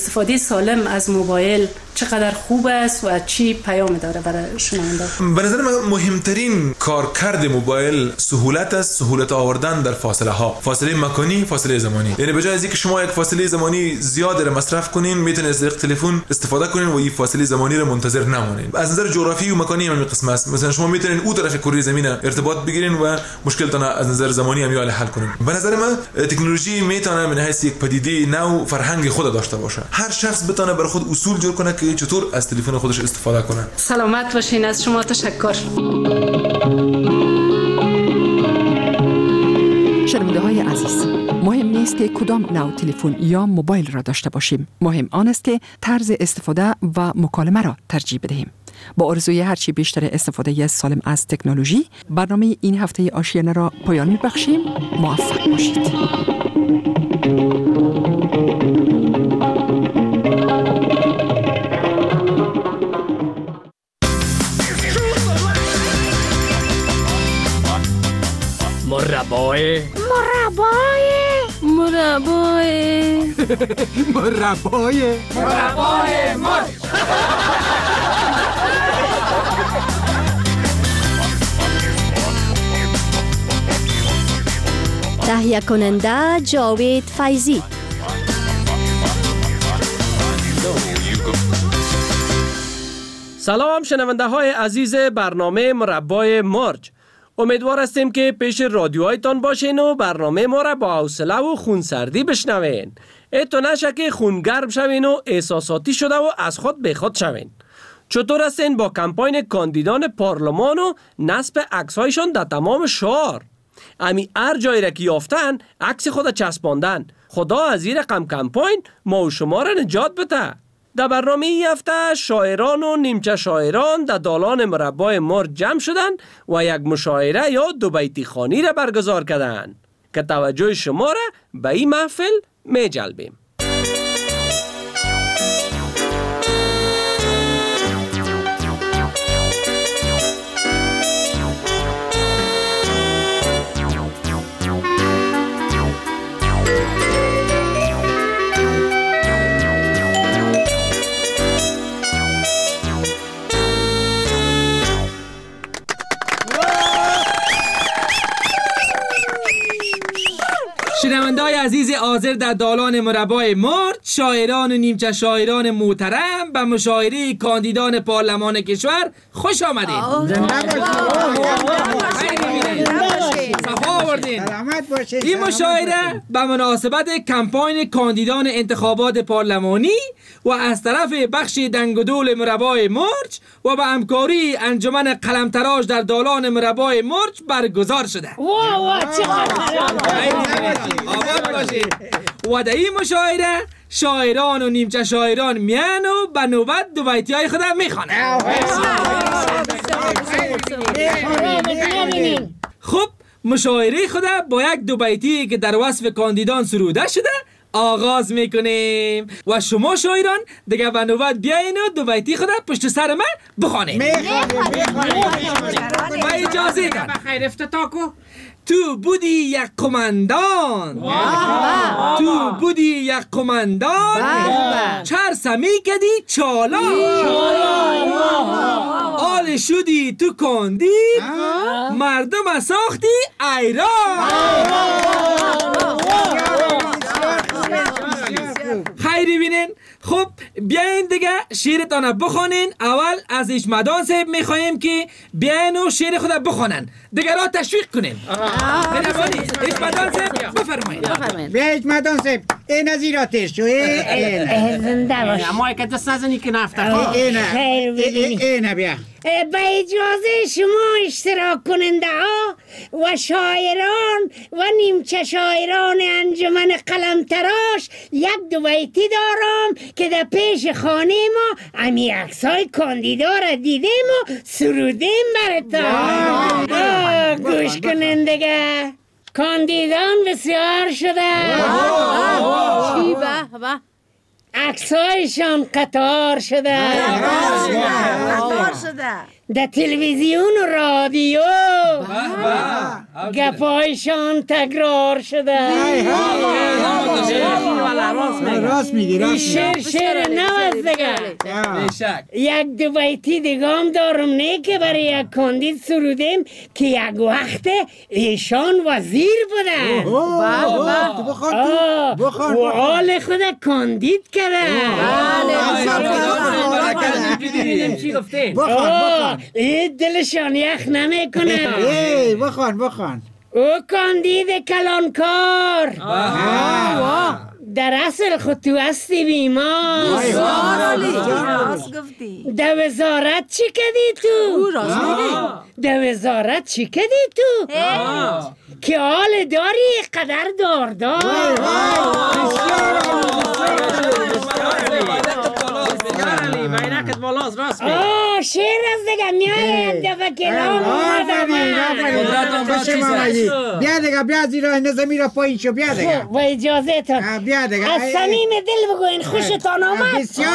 استفاده سالم از موبایل چقدر خوب است و چی پیام داره برای شنونده؟ به نظر من مهمترین کارکرد موبایل سهولت است، سهولت آوردن در فاصله ها، فاصله مکانی، فاصله زمانی. یعنی به جای از اینکه شما یک فاصله زمانی زیاد را مصرف کنین، میتونید از یک تلفن استفاده کنین و این فاصله زمانی را منتظر نمونین. از نظر جغرافی و مکانی هم این قسم است. مثلا شما میتونید اون طرف کره زمین ارتباط بگیرین و مشکلتون از نظر زمانی هم یال حل کنین. به نظر من تکنولوژی میتونه من حیث یک پدیده نو فرهنگ خود داشته باشه. هر شخص بتونه بر خود اصول جور کنه که چطور از تلفن خودش استفاده کنه. سلامت باشین. از شما تشکر. شنونده های عزیز، مهم نیست که کدام نوع تلفن یا موبایل را داشته باشیم. مهم آن است که طرز استفاده و مکالمه را ترجیح بدهیم. با آرزوی هرچی بیشتر استفاده سالم از تکنولوژی، برنامه این هفته آشیانه را پایان می‌بخشیم. موفق باشید. مربای مربای مربای مربای مربای مرد. تهیه کننده جاوید فیضی. سلام شنونده های عزیز برنامه مربای مرج. امیدوار هستیم که پیش رادیوهایتان باشین و برنامه ما را با حوصله و خونسردی بشنوین. ایتو نشه که خونگرم شوین و احساساتی شده و از خود به خود شوین. چطور هستین با کمپاین کاندیدان پارلمان و نصب عکس‌هایشان در تمام شهر؟ امی هر جایی را که یافتن عکس خود چسباندن. خدا از این رقم کمپاین ما و شما را نجات بده. در برنامه این هفته شاعران و نیمچه شاعران در دالان مربای مرج جمع شدن و یک مشاعره یا دو بیتی خوانی را برگزار کردند که توجه شما را به این محفل می جلبیم. شنونده‌های عزیز حاضر در دالان مربای مرج، شاعران و نیمچه شاعران محترم به مشاعره کاندیدان پارلمان کشور خوش آمدید. صفا آوردین. این مشاعره به مناسبت کمپاین کاندیدان انتخابات پارلمانی و از طرف بخش دنگدول مربای مرج و به همکاری انجمن قلمتراش در دالان مربای مرج برگزار شده. واه واه چقدر آباد باشید. و در این مشاعره شاعران و نیمچه شاعران میان و به نوبت دو بیتی های خود میخوانند. خب مشاعره خود با یک دو بیتی که در وصف کاندیدان سروده شده آغاز میکنیم و شما شاعران دیگه به نوبت بیاین و دو بیتی خود پشت سر من بخوانید. با اجازه دار. بخیر افتتاحو. تو بودی یک قماندان، تو بودی یک قماندان، چرسمی کدی چالان، آل شدی تو کاندید، مردم ساختی ایران. خیلی بینین. خب بیاین دیگه شعرتان بخونین. اول از اجمدان صاحب میخوایم که بیاین و شعر خود بخونن، دیگه را تشویق کنین. بنابراین اجمدان صاحب بفرمایید. بیا اجمدان صاحب این از این آتش شو. این زنده باش. اما که دست نزنی که نفتر. این بیا. به اجازه شما اشتراک کننده ها و شاعران و نیمچه شاعران انجمن قلمتراش یک دو بیتی دارم که در پیش خانه ما امی عکسای کاندیدا را دیدیم و سرودیم براتان. گوش کنین دیگه. کاندیدان بسیار شده، چی به به عکسایشان قطار شده، قطار شده، در تلویزیون و رادیو گپایشان تکرار شده. راست میگی. این شعر شعر نوست دیگه. یک دو بیتی دیگه هم دارم نه که برای یک کاندید سرودیم که یک وقت ایشان وزیر بودن و حال خود کاندید کرده. این دلشان یخ نمی کنه. بخوان بخوان. او کاندید کلانکار در اصل خود تو هستی بیمار. در وزارت چی کدی تو؟ در وزارت چی کدی تو؟ که حال داری قدر داردار. آه شیر از دیگه میای یک دفعه کلام اومدم. بیا دیگه بیا زیرا نظمی را پایین شو. بیا دیگه با اجازه تان بیا دیگه از صمیم دل بگوین خوشتان آمد. بسیار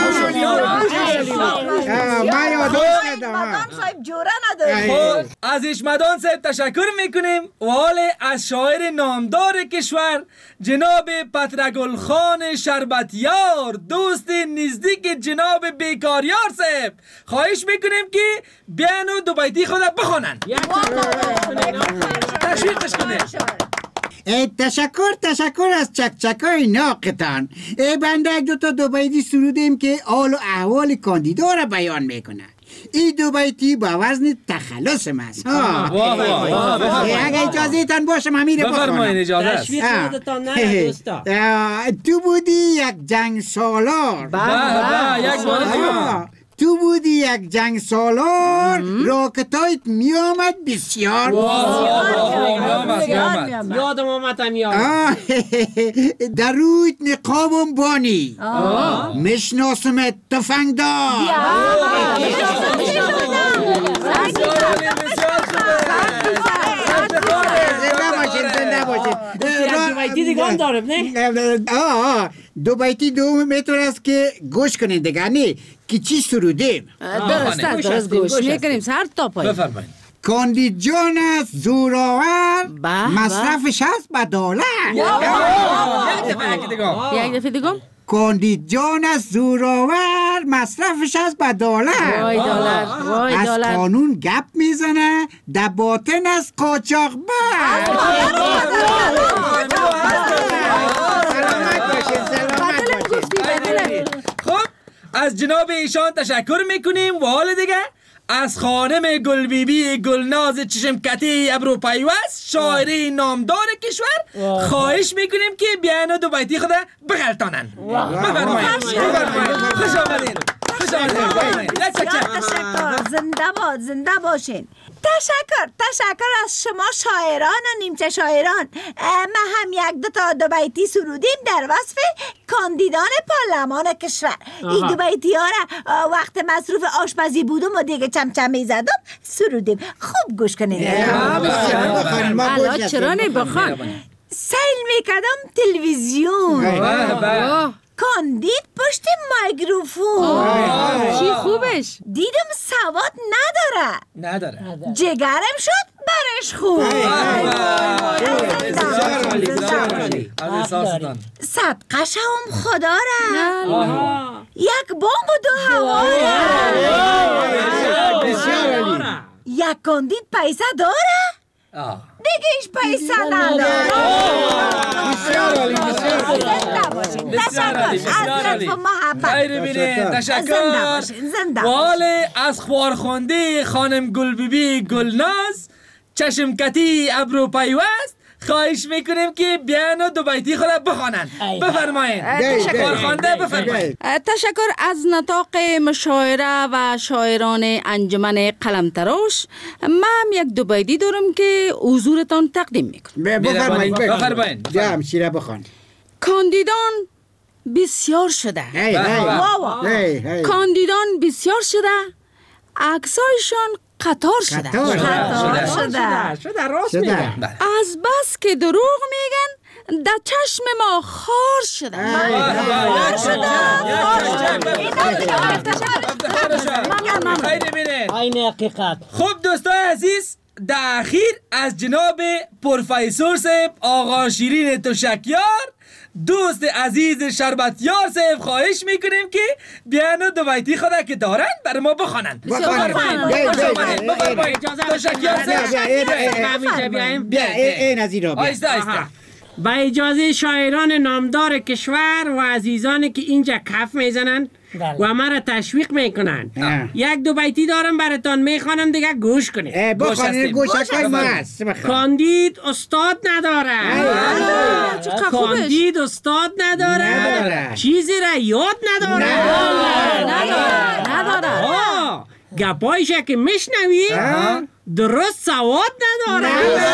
ما یادش ندارم. صاحب جوره نداره. خب از اشمدان صاحب تشکر میکنیم و حال از شاعر نامدار کشور جناب پترگل خان شربتیار دوست نزدیک جناب بیکاریار صاحب خواهش میکنیم که بیان و دو بیتی خود بخونن. تشویقش کنه. تشکر تشکر از چکچکای ناقتان. بنده یک دو تا دو بیتی سرودیم که حال و احوال کاندیدا را بیان میکنه. این دو بیتی با وزن تخلص است. اگه اجازه تان باشه من میره بخونم. بفرمایید اجازه است. تشویق خودتان نه دوستا. تو بودی یک جنگ سالار. یک بار تو بودی یک جنگ سالار راکتایت می آمد بسیار. یادم آمد هم یاد. در رویت نقابم بانی مشناسمت تفنگدار. زنده باشید. دو بیتی دیگه هم دارم نه؟ آه دو بیتی دوم میتور است که گوش کنید دیگه نه که چی سرودیم. درست است درست گوش میکنیم سر تا پای. بفرمایید. کاندید جان است زوراور مصرفش هست به دولت. یک دفعه دیگه کاندید جان است زوراور مصرفش هست به دولت. وای دولت وای از دولت. قانون گپ میزنه در باطن است قاچاق بر. خب از جناب ایشان تشکر میکنیم و حال دیگه از خانم گل بیبی گلناز چشمکتی ابرو پیوست شاعری نامدار کشور خواهش میکنیم که بیان دو بیتی خود بغلطانن. بفرمایید. خوش آمدین. خوش آمدین. تشکر. زنده باد زنده باشین. تشکر تشکر از شما شاعران و نیمچه شاعران. ما هم یک دو تا دو بیتی سرودیم در وصف کاندیدان پارلمان کشور. این دو بیتی ها را وقت مصروف آشپزی بودم و دیگه چمچمی زدم سرودیم. خوب گوش کنید. الان چرا نبخوان؟ سیل میکردم تلویزیون کاندید پشت میکروفون. چی خوبش؟ دیدم سواد نداره نداره جگرم شد برش خون. صدقش هم خدا را یک بمب و دو هوا را. یک کاندید پیسه داره دیگه ایش پیسه نداره. خیلی بینید. تشکر. واله از خوارخونده خانم گل بیبی گلناز چشمکتی ابرو پیوست خواهش میکنیم که بیان و دو بیتی خود بخوانند. بفرمایید. خوارخونده بفرمایید. تشکر از نطاق مشاعره و شاعران انجمن قلمتراش. من هم یک دو بیتی دارم که حضورتان تقدیم میکنم. بفرمایید. بفرمایید. جا همشیره بخوان. کاندیدان بسیار شده. کاندیدان بسیار شده. عکسایشان قطار شده. قطار شده. شده راست میگه. از بس که دروغ میگن در چشم ما خار شده. خار شده. خیلی بینید. عین حقیقت. خب دوستان عزیز، در اخیر از جناب پروفسور صاحب آقا شیرین تشکیار دوست عزیز شربتیار صاحب خواهش میکنیم که بیان دو بیتی خدا که دارن برای ما بخوانند. بفرمایید. تشکیار صاحب بیا این از این را بیا. آیسته آیسته. با اجازه شاعران نامدار کشور و عزیزانی که اینجا کف میزنن و ما را تشویق میکنن، یک دو بیتی دارم براتان میخوانم دیگه گوش کنید. بخوانید، گوشکای ما هست. کاندید استاد نداره، کاندید استاد نداره، چیزی را یاد نداره، نداره نداره گپایش که میشنوی درست سواد نداره.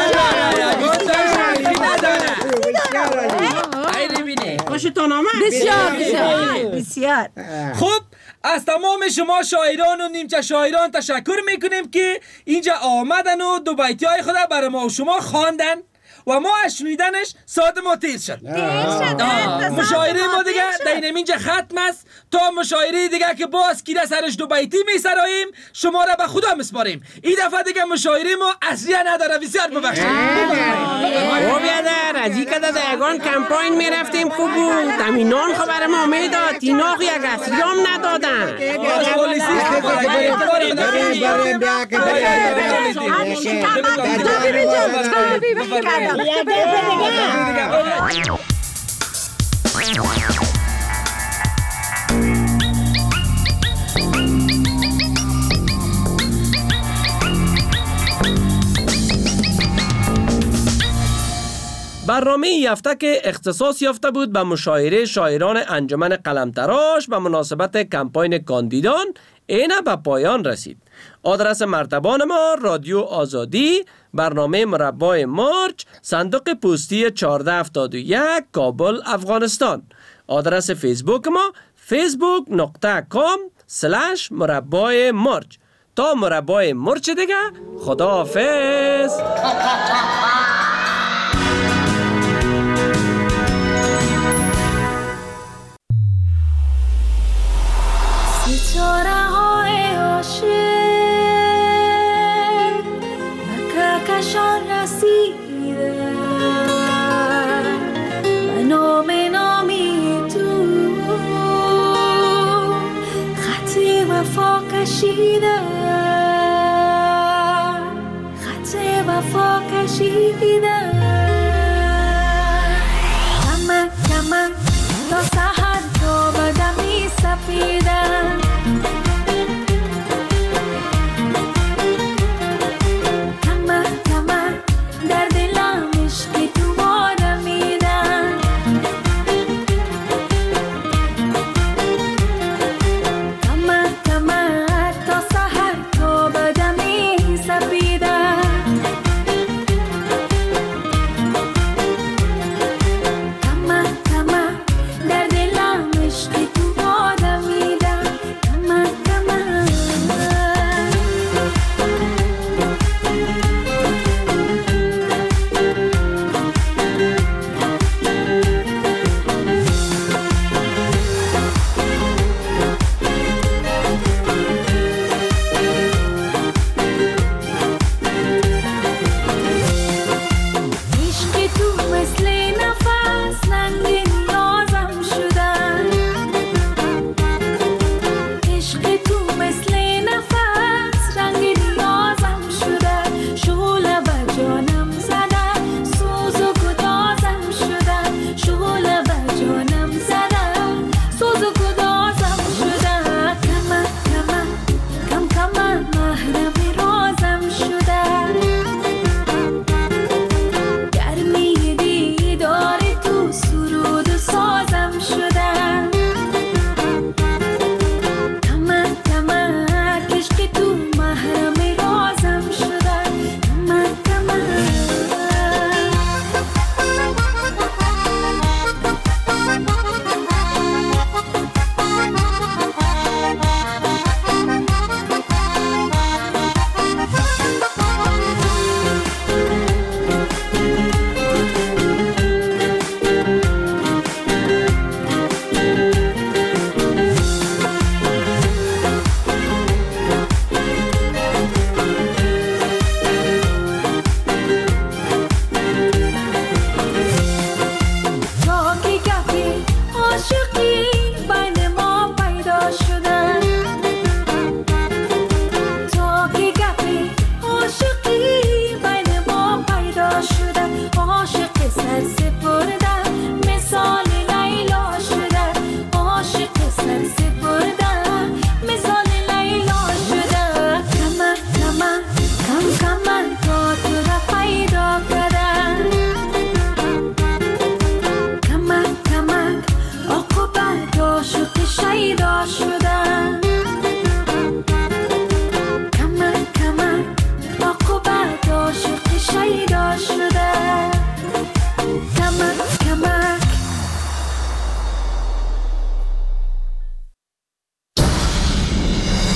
خوشتون آمد؟ بسیار بسیار بسیار. خب از تمام شما شاعران و نیمچه شاعران تشکر میکنیم که اینجا آمدن و دو بیتی های خود برای ما و شما خواندن و ما از شنیدنش ساعت ما تیز شد. مشاعره ما دیگه دینم اینجا ختم است تا مشاعره دیگه که باز کیره سرش دو بیتی میسراییم شما را به خدا مسپاریم. این دفعه دیگه مشاعره ما اصلیه نداره. بسیار ببخشید. او بیادر از این کده دیگان کمپاین میرفتیم خوب بود دمینان خبر ما میداد ایناق یک اصلیام ندادن. برنامه این هفته که اختصاص یافته بود به مشاعره شاعران انجمن قلمتراش به مناسبت کمپاین کاندیدان اینه به پایان رسید. آدرس مرتبان ما رادیو آزادی، برنامه مربع مارچ، صندوق پستی چهارده هفتاد و یک، کابل، افغانستان. آدرس فیسبوک ما فیسبوک نقطه کام سلش مربع مارچ. تا مربع مارچ دیگه خدا حافظ. ستاره های عاشق به کهکشان رسیده به نام نامی تو خط وفا کشیده خط وفا کشیده کمک کمک